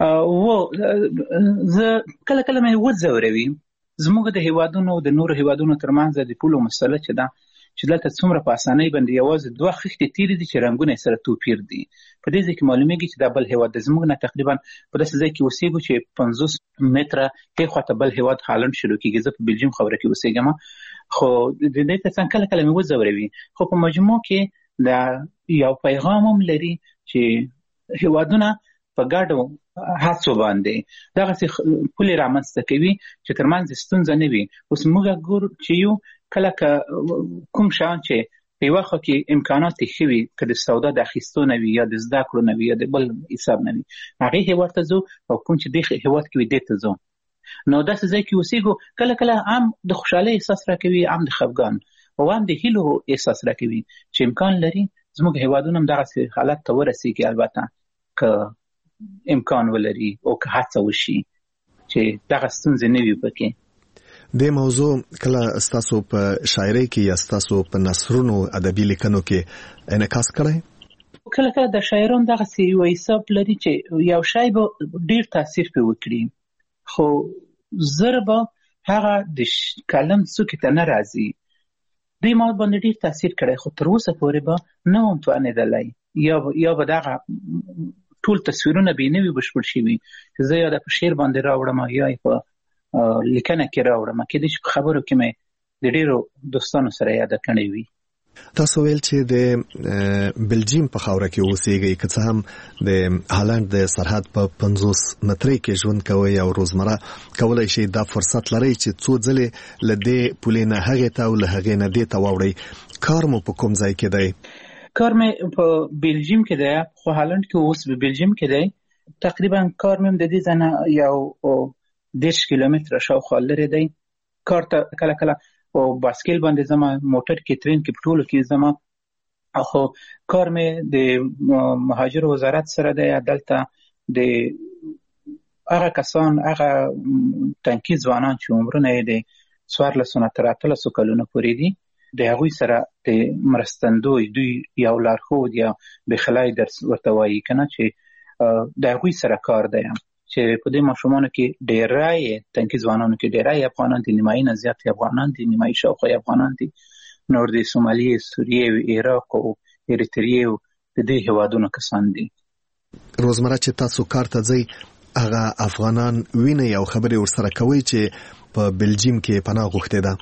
زه کله کله مې وځوروي. زموږ د هیوادونو د نورو هیوادونو ترمنځ د پولو مسله چې ده، چې دلته څومره په اسانۍ باندې یوازې 2 خښتې تیرې دي چې رنګونه یې سره توپیر دي. په دې ځای کې معلومیږي چې دا بل هیواد د زموږ نه تقریبا په داسې ځای کې اوسېږو چې 50 متره ښې خواته بل هیواد هالند شروع کېږي. زه په بلجیم خبره کې اوسېږم، خو د دې تر څنګ کله کله مې وځوروي. خو په مجموع کې دا یو پیغام هم لري چې هیوادونه په ګډو هڅو باندې دغسې پولې رامنځته کوي چې ترمنځ ستونزه نه وي. اوس موږ ګورو چې یو کله کوم شیان چې په یوه خوا کې امکانات یې ښه وي، که د سودا د اخیستو نه وي یا د زده کړو نه وي یا د بل حساب نه وي، هغې هېواد ته ځو، او کوم چې دې هېواد کې وي دې ته ځو. نو داسې ځای کې اوسېږو کله کله هم د خوشحالۍ احساس راکوي، هم د خفګان او هم د هیلو احساس راکوي چې امکان لري زموږ هیوادونه هم دغسې حالت ته ورسېږي، البته که امکان ولري او که هڅه وشي چې دغه ستونزې نه وي پکې. د موضوع کله ستاسو په شاعرۍ کې یا ستاسو په نثرونو ادبي لیکنو کې انعکاس کړی؟ کله کله د شاعرانو دغسې یو حساب لري چې یو شی به ډېر تاثیر پرې وکړي، خو زر به هغه د کلم څوکې ته نه راځي. دوی ما باندې ډېر تاثیر کړی، خو تر اوسه پورې به نه وم توانېدلی، یا به دغه ټول تصویرونه به یې نه وي بشپړ شوي چې زه یا د په شعر باندې راوړم یا یې په لیکنه کې راوړم. کېدای شي په خبرو کې مې د ډېرو دوستانو سره یاده کړې وي. تاسو ویل چې د بلجیم په خاوره کې اوسېږئ، که څه هم د هالند د سرحد په 50 مترۍ کې ژوند کوئ او روزمره کولی شئ دا فرصت لرئ چې څو ځلې له دې پولې نه هغې ته او له هغې نه دې ته واوړئ. کار مو په کوم ځای کې دی؟ کار مې په بلجیم کې دی، خو هالند کې اوس په بلجیم کې دی. تقریبا کار مې د دې ځای نه یو 10 کیلومتره شاوخوا لرې دی. کار ته کله کله او باسکل باندې زما، موټر کې، ترین کې، په ټولو کې زما. خو کار مې د مهاجر وزارت سره دی. دلته د هغه کسان، هغه تنکي ځوانان چې عمرونه یې د 14 تر 18 کلونو پورې دي، د هغوی سره د مرستندوی، دوی یو لارښود یا بخلای درس ورته وایي که نه، چې د هغوی سره کار دی چې په دې ماشومانو کې ډېری تنکي ځوانانو کې ډېری افغانان دي، نیمایي نه زیات افغانان دي، نیمایي شاوخوا افغانان دي، نور د سومالیې، سوریې، عراق او اریتریې او د دې هیوادونو کسان دي. روزمره چې تاسو کار ته ځئ هغه افغانان وینئ او خبرې ورسره کوئ چې په بلجیم کې پناه غوښتې ده؟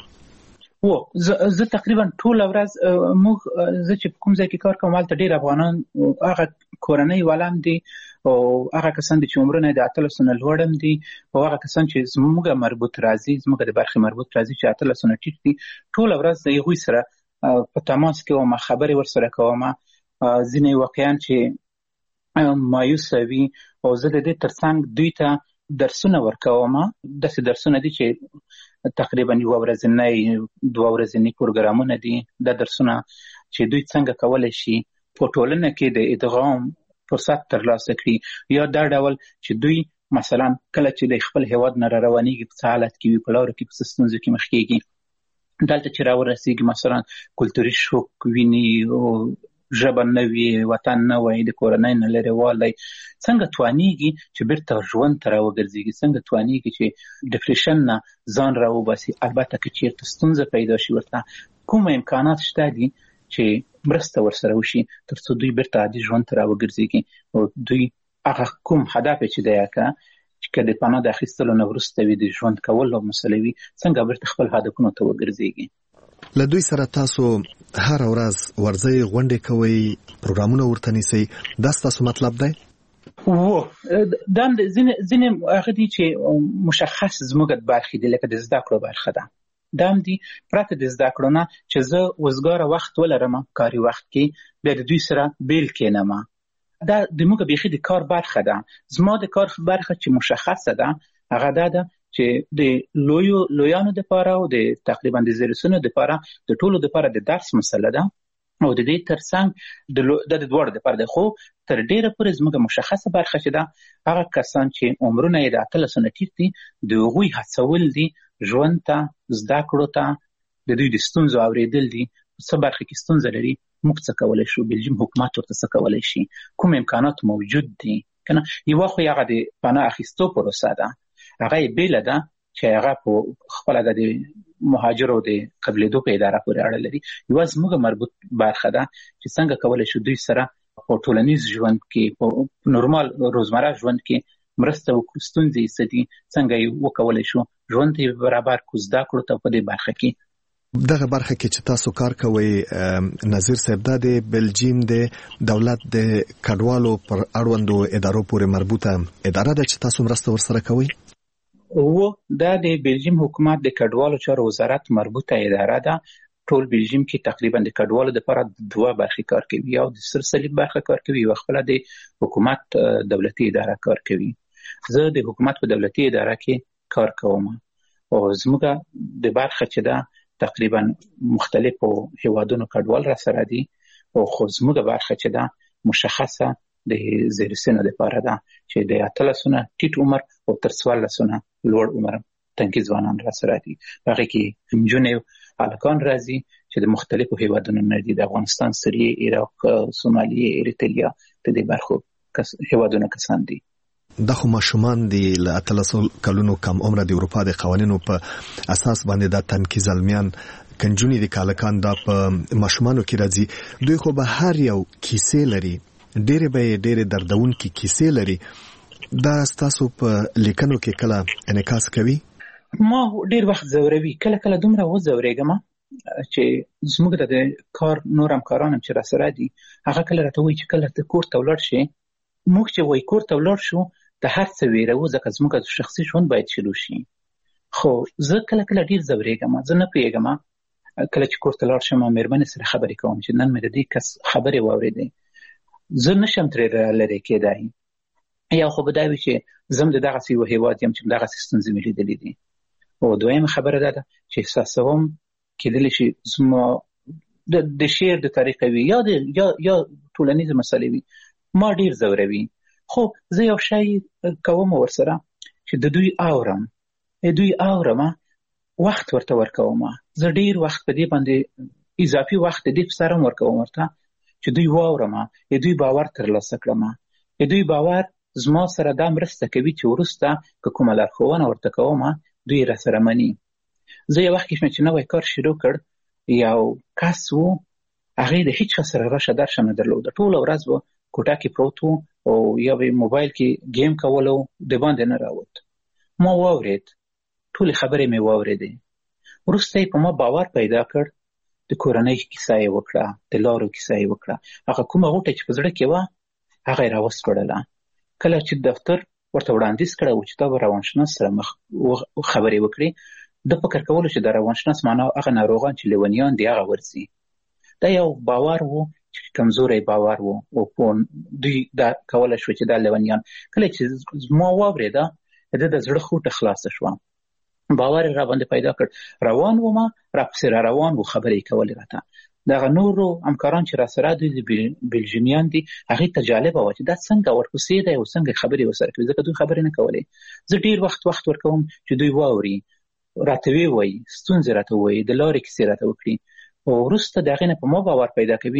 زه تقریبا ټوله ورځ زه چې په کوم ځای کې کار کوم هلته ډېر افغانان، هغه کورنۍ والا هم دي او هغه کسان دي چې عمرونه د 18 نه لوړ هم دي او هغه کسان چې زموږ مربوط راځي، زموږ د برخې مربوط راځي چې 18 نه ټیټ دي. ټوله ورځ د هغوی سره په تماس کې وم، خبرې ورسره کوم. ځینې واقعا چې مایوسه وي او زه د دې ترڅنګ دوی ته درسونه ورکوم. داسې درسونه دي چې تقریبا 1 ورځنی 2 ورځنی پروګرامونه دي. دا درسونه چې دوی څنګه کولی شي په ټولنه کې د ادغام فرصت ترلاسه کړي، یا دا ډول چې دوی مثلا کله چې د خپل هیواد نه روانېږي په څه حالت کې وي، په لارو کې په څه ستونزو کې مخ کېږي، دلته چې راورسېږي مثلا کلتوري شوک ویني او ژبه نه وي، وطن نه وي، د کورنۍ نه لرې والی، څنګه توانېږي چې بیرته ژوند ته راوګرځېږي، څنګه توانېږي چې ډپریشن نه ځان راوباسي. البته که چېرته ستونزه پیدا شي، ورته کوم امکانات شته دي چې مرسته ورسره وشي تر څو دوی بیرته عادي ژوند ته راوګرځېږي او دوی هغه کوم هدف چې دی چې که د پناه د اخیستلو نه وروسته وي، د ژوند کولو مسله وي، څنګه بیرته خپل هدفونو ته وګرځېږي. له دوی سره تاسو هر ورځ ورځي غونډې کوئ، پروګرامونه ورته نیسئ، دا ستاسو مطلب دی؟ دا ځینې هغه دي چې مشخص زموږ برخې دي، لکه د زده کړو برخه ده. دا هم دي پرته د زده کړو نه چې زه وزګاره وخت ولرم کاري وخت کې، بیا د دوی سره بیل کېنم. دا د موږ بیخي د کار برخه ده. زما د کار برخه چې مشخصه ده هغه دا ده چې د لویانو دپاره او د تقریبا د زیرسونو دپاره د ټولو دپاره د درس مسله ده او د دې ترڅنګ د دواړو دپاره ده. خو تر ډېره پورې زموږ مشخصه برخه چې ده هغه کسان چې عمرونه یې د 18 نه ټیټ دي، د هغوی هڅول دي ژوند ته، زده کړو ته، د دوی د ستونزو اورېدل دي. څه برخه کې ستونزه لري، موږ څه کولی شو، بلجیم حکومت ورته څه کولی شي، کوم امکانات موجود دي که نه. یوه خو هغه د پناه اخیستو پروسه ده، هغه یې بیله ده چې هغه په خپله د مهاجرو د قبلېدو په اداره پورې اړه لري. یوه زموږ مربوط برخه ده چې څنګه کولی شو دوی سره په ټولنیز ژوند کې، په نورمال روزمره ژوند کې مرسته وکړو، ستونزې یې څه دي، څنګه یې وکولی شو ژوند ته یې برابر کړو، زده کړو ته په دې برخه کې. دغه برخه کې چې تاسو کار کوئ نظیر صاحب، دا د بلجیم د دولت د کډوالو پر اړوندو ادارو پورې مربوطه اداره ده چې تاسو مرسته ورسره کوئ؟ دا د بلجیم حکومت د کډوالو چارو وزارت مربوطه اداره ده. ټول بلجیم کې تقریبا د کډوالو لپاره 2 برخې کار کوي، یو د سر صلیب برخه کار کوي، یو خپل د حکومت دولتي اداره کار کوي. زه د حکومت په دولتي اداره کې کار کوم او زموږ د برخه چې ده تقریبا مختلفو هیوادونو کډوال را سره دي او خو زموږ برخه چې ده مشخصه د زیر سنو لپاره ده چې د 18 ټیټ عمر او تر 14 لوړ عمر تنکي ځوانان را سره دي. هغه کې نجونې هلکان راځي چې د مختلفو هیوادونو نه دي، د افغانستان، سوریې، عراق، سومالیې، اریتریا د دې برخو هیوادونو کسان دي. دا خو ماشومان دي له 18 کلونو کم عمره د اروپا د قوانینو په اساس باندې دا تنکي زلمیان کنجونی د کالکان دا په ماشومانو کې راځي. دوی خو به هر یو کیسې لري، ډېرې دردونکې کیسې لري. دا ستاسو په لیکنو کې کله انعکاس کوي؟ ما ډېر وخت ځوروي، کله کله دومره وځورېږم چې زموږ د کار نور همکاران هم چې را سره دي هغه کله راته وایي چې کله ته کور ته ولاړ شې، موږ چې وایي کور ته ولاړ شو د هر څه ویروو ځکه زموږ شخصي ژوند باید شروع شي. خو زه کله کله ډېر ځورېږم، زه نه پوهېږم کله چې کور ته لاړ شم او مېرمنې سره خبرې کوم چې نن مې د دې کس خبرې واورېدې، زه نشم ترې لرې کېدای. یا خو به دا وي چې زه هم د دغسې یو هېواد یم چې دغسې ستونزې مې لیدلې دي. او دویمه خبره دا ده چې احساسوم کېدلی شي زما د شعر د طریقه وي یا ټولنیزه مسلې وي ما ډېر ځوروي. خو زه یو شی کوم ورسره چې د دوی اورم وخت ورته ورکوم. زه ډېر وخت په دې باندې اضافي وخت د دې په سره ورکوم ورته چې دوی واورم، دوی باور ترلاسه کړم، دوی باور زما سره دا مرسته کوي چې وروسته که کومه لارښوونه ورته کوم دوی را سره مني. زه یو وخت کې چې نوی کار شروع کړ، یو کس و هغې د هیچ څه سره راشه درشه نه درلوده، ټوله ورځ به کوټه کې پروت و او یا به موبایل کې گیم کولو، د باندې نه راوت. ما واورېد، ټولې خبرې مې واورېدې. وروسته یې په ما باور پیدا کړ، د کورنۍ کیسه یې وکړه، د لارو کیسه یې وکړه، هغه کومه غوټه چې په زړه کې وه هغه یې راوسپړله. کله چې دفتر ورته وړاندیز کړی و چې تا به روانشناس سره مخ خبرې وکړي، د فکر کولو چې د روانشناس معنا هغه ناروغان چې لیونیان دي هغه ورځي. دا یو باور و چې کمزوری باور و او دوی دا کولی شو چې دا لیونیان. کله چې ما واورېده د زړه خوټه خلاصه شوه، باور را باندې پیدا کړ. روان وم، راپسې را روان و، خبرې کولې راته. دغه نورو همکاران چې را سره دوی بلژیمیان دي هغې ته جالبه وه چې دا څنګه ورپسې دی او څنګه خبرې ورسره کوي، ځکه دوی خبرې نه کولې. زه ډېر وخت ورکوم چې دوی واوري، راته ووایي، ستونزې راته ووایي، د لارې کیسې راته وکړي او وروسته د هغې نه په ما باور پیدا کوي.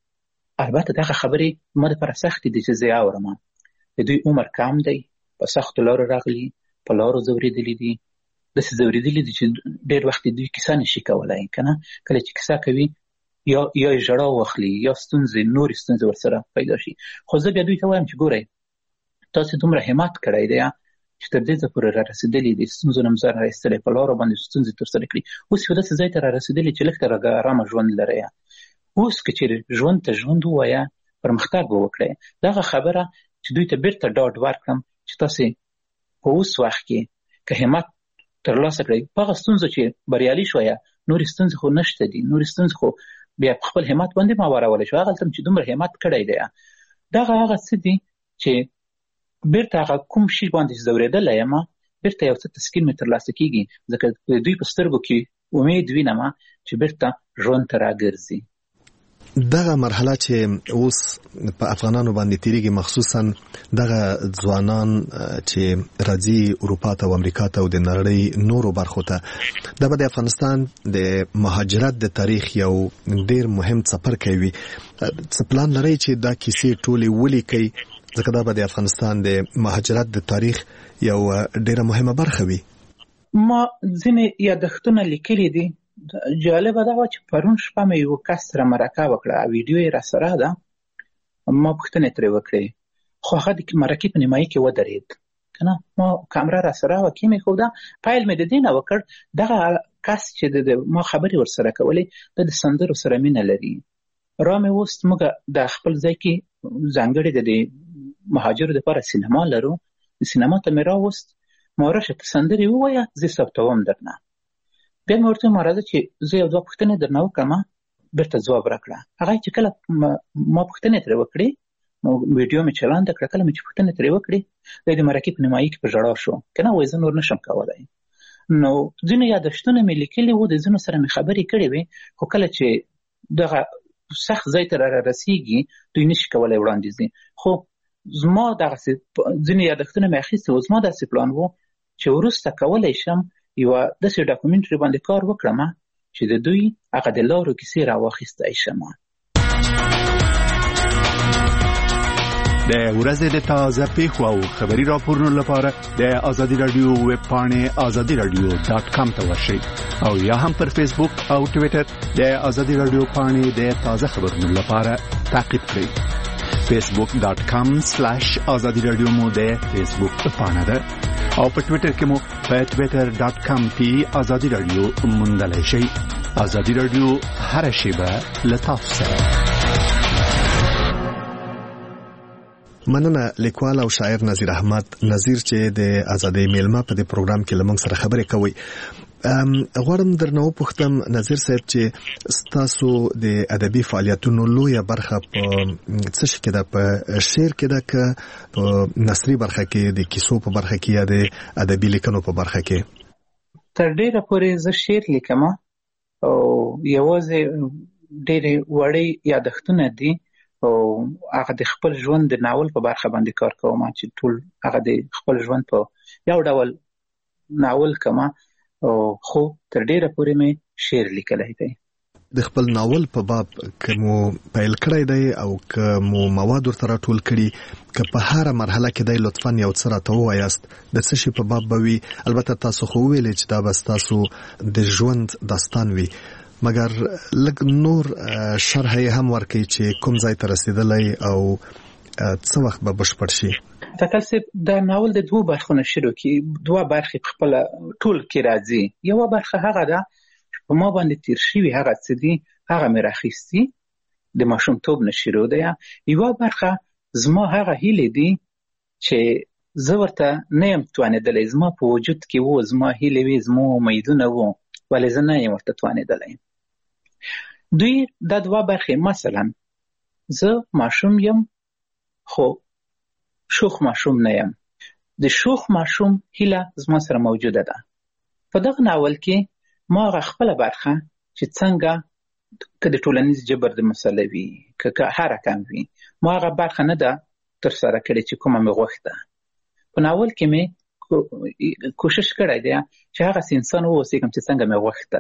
البته دغه خبرې ما دپاره سختې دي چې زه یې اورم. د دوی عمر کم دی، په سختو لارو راغلي، په لارو ځورېدلي دي، داسې ځورېدلي دي چې ډېر وخت دوی کیسه نشي کولی. که نه کله چې کیسه کوي یا یې ژړا واخلي یا نورې ستونزې ورسره پیدا شي. خو زه بیا دوی ته وایم چې ګورئ تاسې دومره همت کړی دی چې تر دې ځای پورې را رسېدلي دي، ستونزو نه ځان را ایستلی، په لارو باندې ستونزې ترسره کړي، اوس یو داسې ځای ته را رسېدلي چې لږ تر ارامه ژوند لرئ. اوس که چېرې ژوند ته ژوند ووایه، پرمختګ به وکړئ. دغه خبره چې دوی ته بیرته ډاډ ورکړم چې تاسې په اوس وخت کې که همت ترلاسه کړئ، په هغه ستونزو چې بریالي شویه، نورې ستونزې خو نشته دي، نورې ستونزې خو بیا په خپل همت باندې ما وارولی شو. هغلته چې دومره همت کړی دی، دغه هغه څه دي چې بیرته هغه کوم شي باندې ځورېدلی یم بیرته یو څه تسکین مې ترلاسه کېږي، ځکه دوی په سترګو کې امید وینم چې بیرته ژوند ته راګرځي. دغه مرحله چې اوس په افغانانو باندې تیریږي، مخصوصا دغه ځوانان چې راځي اروپا ته او امریکا ته او د نړۍ نورو برخو ته، دا به د افغانستان د مهاجرت د تاریخ یو ډیر مهم څپرکی وي. څه پلان لرئ چې دا کیسې ټولې ولیکئ، ځکه دا به د افغانستان د مهاجرت د تاریخ یو ډیره مهمه برخه وي؟ ما ځینې یادښتونه لیکلي دي. جالبه دا وه چې پرون شپه مې یو کس سره مرکه وکړه، ویډیو یې را سره ده، ما پوښتنې ترې وکړې، خو هغه د مرکې په نیمایي کې ودرېد. که نه ما کامره را سره وه، کې مې ښوده، پیل مې د دې نه وکړ. دغه کس چې ما خبرې ورسره کولې د سندرو سره مینه لري. را مې وست، موږ د خپل ځای کې ځانګړې د مهاجرو دپاره سینما لرو، د سینما ته مې راوست، ما راشه ته سندرې ووایه، زه ثبتوم درنه. بیا مې ورته ما راځه چې زه یو دوه پوښتنې درنه وکړم، بیرته ځواب راکړه. هغه چې کله ما پوښتنې ترې وکړې ویډیو مې چلند کړ، کله مې چې پوښتنه ترې وکړې د مرکې په نیمایي کې په ژړا شو، کنه وایي زه نور نشم کولی. نو ځینې یادښتونه مې لیکلي وو، د ځینو سره مې خبرې کړې وې، خو کله چې دغه سخت ځای ته رارسېږي دوی نشي کولی وړاندې ځي. خو زما دغسې ځینې یادښتونه مې اخیستي وو، زما داسې پلان وو چې وروسته کولی شم یوه داسې ډاکومنټري باندې کار وکړم چې د دوی هغه د لارو کیسې راواخیستی شم. د ورځې د تازه پیښو او خبري راپورونو لپاره د آزادي رادیو ویب پاڼې azadiradio.com ته ورشئ او یا هم پر فیسبوک او ټویټر د آزادي رادیو پاڼې د تازه خبرونو لپاره تعقیب کړئ. facebook.com/azadiradio مو د فیسبوک پاڼه ده او په ټویټر کې مو په twitter.com کې آزادي رادیو موندلی شئ. آزادي رادیو هر شیبه له تاسو سره. مننه لیکوال او شاعر نظیر احمد نظیر چې د آزادۍ میلمه په دې پروګرام کې لمونږ سره خبرې کوي. غواړم درنه وپوښتم نظیر صاحب چې ستاسو د ادبي فعالیتونو لویه برخه په څه شي کې ده؟ په شعر کې ده که په نثري برخه کې، د کیسو په برخه کې یا د ادبي لیکنو په برخه کې؟ تر ډیره پورې زه شعر لیکم او یوازې ډېرې وړې یادښتونه دي او هغه د خپل ژوند د ناول په برخه باندې کار کوم چې ټول هغه د خپل ژوند په یو ډول ناول کوم، خو تر ډیره پورې مې شعر لیکلی دی. د خپل ناول په باب کومو پیل کړی دی او کومو مواد ورته راټول کړي که په هر مرحله کې دی لطفاً یو څه راته ووایاست د څه شي په باب به وي؟ البته تاسو خو ویلې چې دا به ستاسو د ژوند داستان وي، مګر لږ نور شرح یې هم ورکړئ چې کوم ځای ته رسیدلی او څه وخت به بشپړ شي. تکل صاحب دا ناول د دوه برخو نه شروع کی، دوه برخې په خپل ټول کې راځي. یوه برخه هغه ده چې په ما باندې تیر شوي هغه څه دي هغه مې راخیستي د ماشومتوب نه شروع دی. یوه برخه زما هغه هیلې دي چې زه ورته نه یم توانېدلی، زما په وجود کې وو، زما هیلې وې، زما امیدونه وو، ولې زه نه یم ورته توانېدلی. دوی دا دوه برخې، مثلا زه ماشوم یم خو شوخ ماشوم نه یم. د شوخ ماشوم هیله زما سره موجوده ده. په دغه ناول کې ما هغه خپله برخه چې څنګه که د ټولنیز جبر د مسله وي که هره کم وي، ما هغه برخه نه ده ترسره کړې چې کومه مې غوښته. په ناول کې مې کوشش کړی دی چې هغسې انسان واوسېږم چې څنګه مې غوښتل.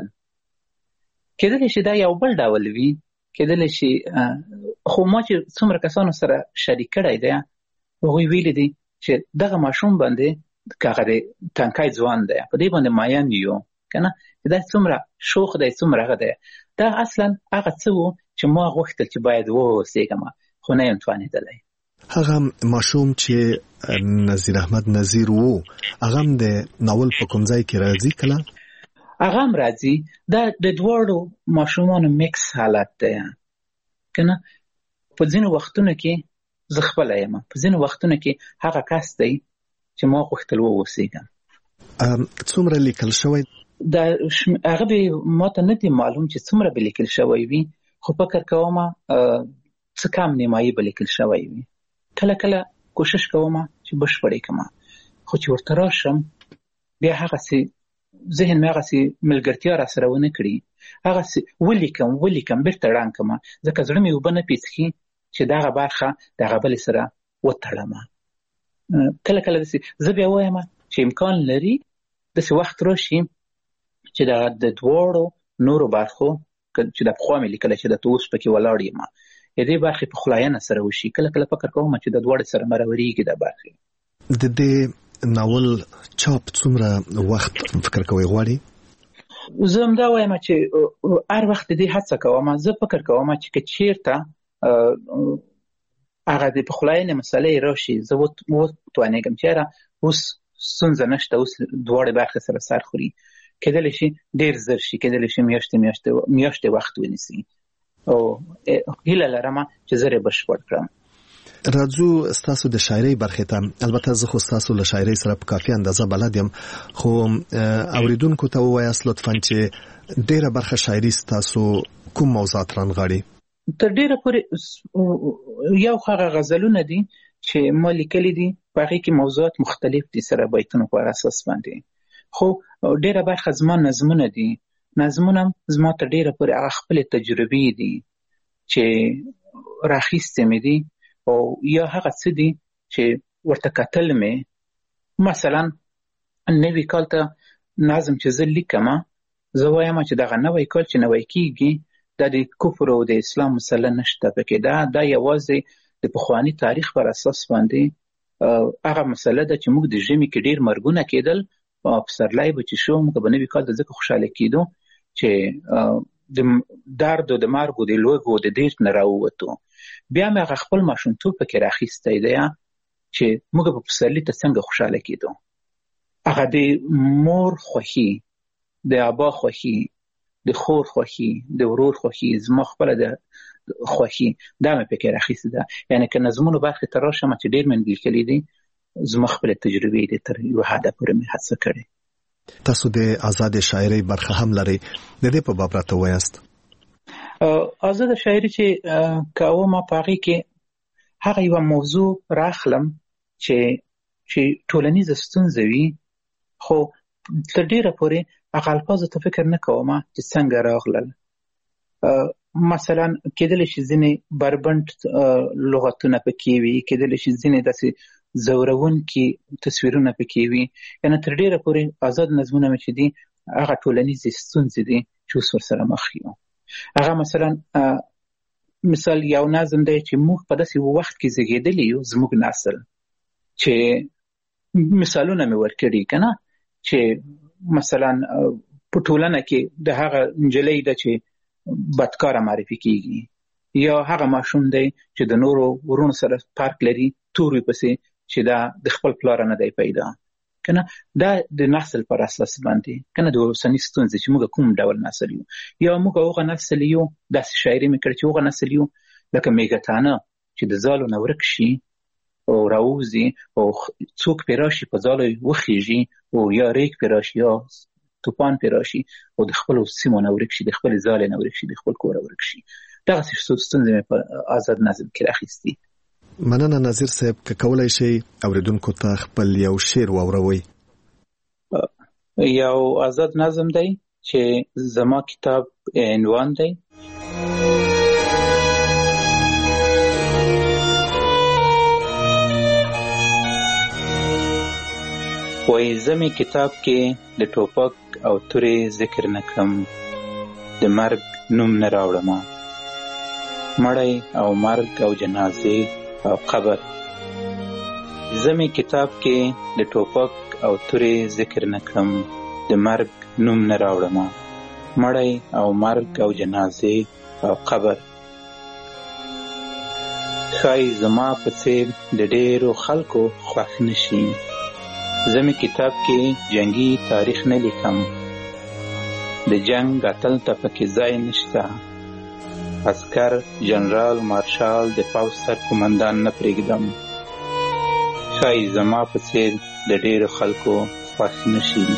کېدلی شي دا یو بل ډول وي، کېدلی شي خو ما چې څومره کسانو سره شریک کړی دی هغوی ویلي دي چې دغه ماشوم باندې که هغه د تنکی ځوان دی په دې باندې ماین یو که نه چې دا څومره شوخ دی څومره هغه دی. دا اصلا هغه څه و چې ما غوښتل چې باید واوسېږم خو نه یم توانېدلی. هغه ماشوم چې نظیر احمد نظیر وو هغه هم د ناول په کوم ځای کې راځي؟ کله هغه هم راځي. دا د دواړو ماشومانو میکس حالت دی که نه. په ځینو وختونو کې زه خپله یم، په ځینو وختونو کې هغه کس دی چې ما غوښتل واوسېږم. څومره لیکل شوی؟ هغه به ما ته نه دی معلوم چې څومره به لیکل شوی وي، خو فکر کوم څه کم نیمایي به لیکل شوی وي. کله کله کوشش کوم چې بشپړ یې کړم، خو چې ورته راشم بیا هغسې ذهن مې هغسې ملګرتیا را سره ونه کړي، هغسې ولیکم بېرته ړنګ کړم، ځکه زړه مې اوبه نه پیڅکي چې دغه برخه د هغه بلې سره وتړم. کله کله داسې زه بیا وایم چې امکان لري داسې وخت راشي چې د دواړو نورو برخو چې د پخوا مې لیکله چې د اوس پکې ولاړ یم د دې برخې په خلاینه سره وشي. کله کله فکر کوم چې د دواړو سره مرورېږي دا برخې. د دې ناول چاپ څومره وخت فکر کوئ غواړي؟ زه همدا وایم چې هر وخت د دې هڅه کوم. زه فکر کوم چې که چېرته هغه د پخلاینې مسلې راشي زه وتوانېږم چې یاره اوس ستونزه نشته، اوس دواړې برخې سره سر خوري، کېدلی شي ډېر زر شي، کېدلی شي میاشتې وخت ونیسي او هیله لرم چې زه یې بشپړ کړم. راځو ستاسو د شاعرۍ برخې ته. البته زه خو ستاسو له شاعرۍ سره په کافي اندازه بلد یم، خو اوریدونکو ته ووایاست لطفاً چې ډېره برخه شاعري ستاسو کوم موضوعات رانغاړي؟ تر ډیره پورې یو هغه غزلونه دي چې ما لیکلي دي، په هغې کې موضوعات مختلف دي سره بیتونو پر اساس باندې، خو ډیره برخه زما نظمونه دي. نظمونه هم زما ته ډیره پورې هغه خپلې تجربې دي چې راخیستې مې دي، او یا هغه څه دي چې ورته کتل مې. مثلا نوي کال ته نظم چې زه لیکم، زه وایم چې دغه نوی کال چې نوی کېږي دا د کفر او د اسلام مسله نشته پکې، دا یوازې د پخواني تاریخ پر اساس باندې هغه مسله ده چې موږ د ژمي کې ډېر مرګونه کېدل او پسرلی به چې شو، موږ به نوي کال ته ځکه خوشحاله کېدو چې د درد او د مرګ او د لوږې او د دېرت نه راووتو. بیا مې هغه خپل ماشومتوب پکې راخیستی دی چې موږ په پسرلي ته څنګه خوشحاله کېدو. هغه د مور خوښي، د ابا خوښي، د خور خوښي، د ورور خوښي، زما خپله د خوښي، دا مې پکې راخیستې ده. یعنې که نظمونو برخې ته راشم چې ډېر مې لیکلي دي، زما خپلې تجربې دي تر یو حده پورې مې هڅه کړې. تاسو د آزاد شاعرۍ برخه هم لرئ، د دې په باب راته ووایاست. آزاد شاعري چې کوم په هغې کې هغه یوه موضوع راخلم چې ټولنیزه ستونزه وي، خو تر ډېره پورې هغه الفاظو ته فکر نه کوم چې څنګه راغلل. مثلا کېدلی شي ځینې بربنډ لغتونه پکې وي، کېدلی شي ځینې داسې ځورونکي تصویرونه پکې وي. یعنې تر ډېره پورې آزاد نظمونه مې چې دي هغه ټولنیزې ستونزې دي چې اوس ورسره مخ یو. هغه مثلا مثال یو نظم دی چې موږ په داسې وخت کې زیږېدلي یو، زموږ نسل، چې مثالونه مې ورکړي که نه، چې مثلا په ټولنه کې د هغه نجلۍ ده چې بدکاره معرفي کېږي، یا هغه ماشوم دی چې د نورو ورونو سره فرق لري، تور وي پسې چې دا د خپل پلاره نه دی پیدا که نه. دا د نسل پر اساس باندې که نه، د اوسني ستونزې چې موږ کوم ډول نسل یو، یا موږ هغه نسل یو، داسې شاعري مې کړې چې هغه نسل یو لکه میږتانه چې د ځالو نه ورک شي او راوځي او څوک پرې راشي په ځالو وخیږي، او یا ریګ پرې راشي یا توپان پرې راشي او د خپلو سیمو نه ورک شي، د خپلې ځالې نه ورک شي، د خپل کوره ورک شي. دغسې ستونزې مې په آزاد نظم کې راخیستي. مننه نظیر صاحب، که کولی شئ اوریدونکو ته خپل یو شعر واوروئ. یو آزاد نظم دی چې زما کتاب عنوان دی. وای زمي کتاب کې د ټوپک او تورې ذکر نکړم، د مرګ نوم نه راوړم، مړی او مرګ او جنازې او قبر. زمي کتاب کې د ټوپک او تورې ذکر نکړم، د مرګ نوم نه راوړم، مړی او مرګ او جنازې او قبر. ښایي زما په څېر د ډېرو خلکو خوښ نشي، زمي کتاب کې جنگي تاریخ نه لیکم، د جنگ اتل ته پکې ځای نشته، عسکر جنرال مارشال د پوځ سر قومندان نه پرېږدم. ښایي زما په څېر د ډېرو خلکو خوښ نشي.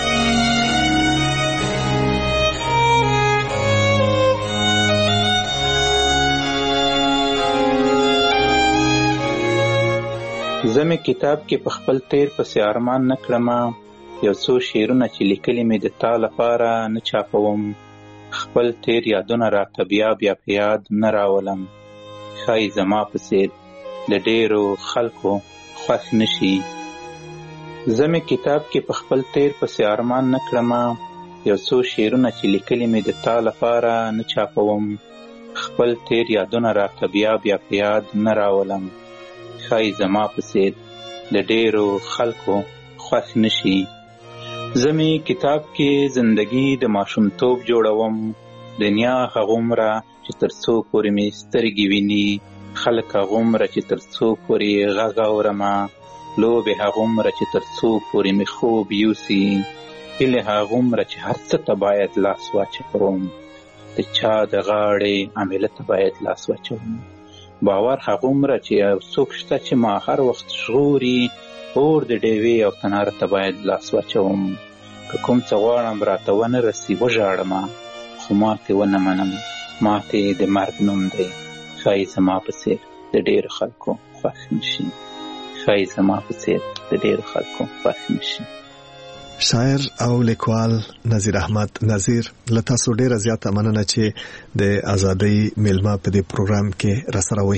زمي کتاب کې په خپل تیر پسې ارمان نه کړم، یو څو شعرونه چې لیکلي مې د تا لپاره نه چاپوم، خپل تیر یادونه راته بیا بیا په یاد نه راولم. ښایي زما په څېر د ډېرو خلکو خوښ نشي. زمي کتاب کې په خپل تیر پسې ارمان نه کړم، یو څو شعرونه چې لیکلي مې د تا لپاره نه چاپوم، خپل تیر یادونه راته بیا بیا په یاد نه راولم. ښایي زما په څېر د ډېرو خلکو خوښ نشي. زمي کتاب کې زندگی د ماشومتوب جوړوم، دنیا هغومره چې تر څو پورې مې سترګې ویني، خلک هغومره چې تر څو پورې غږ اورمه، لوبې هغومره چې تر څو پورې مې خوب یوسي، هیلې هغومره چې هر څه ته باید لاس واچوم، د چا د غاړې عمله ته باید لاس واچوم، باور هغومره چې یو څوک شته چې ما هر وخت ژغوري، اور د ډیوې او تناره ته باید لاس واچوم، که کوم څه غواړم راته ونه رسي وژاړمه، خو ماتې ونه منم، ماته د مرګ نوم دی، ښایي زما په څېر د ډېرو خلکو خوښ نشي، ښایي زما په څېر د ډېرو خلکو خوښ نشي. شاعر او لیکوال نذیر احمد نذیر، له تاسو ډیره زیاته مننه چې د ازادۍ میلمه په دې پروګرام کې راسره وئ.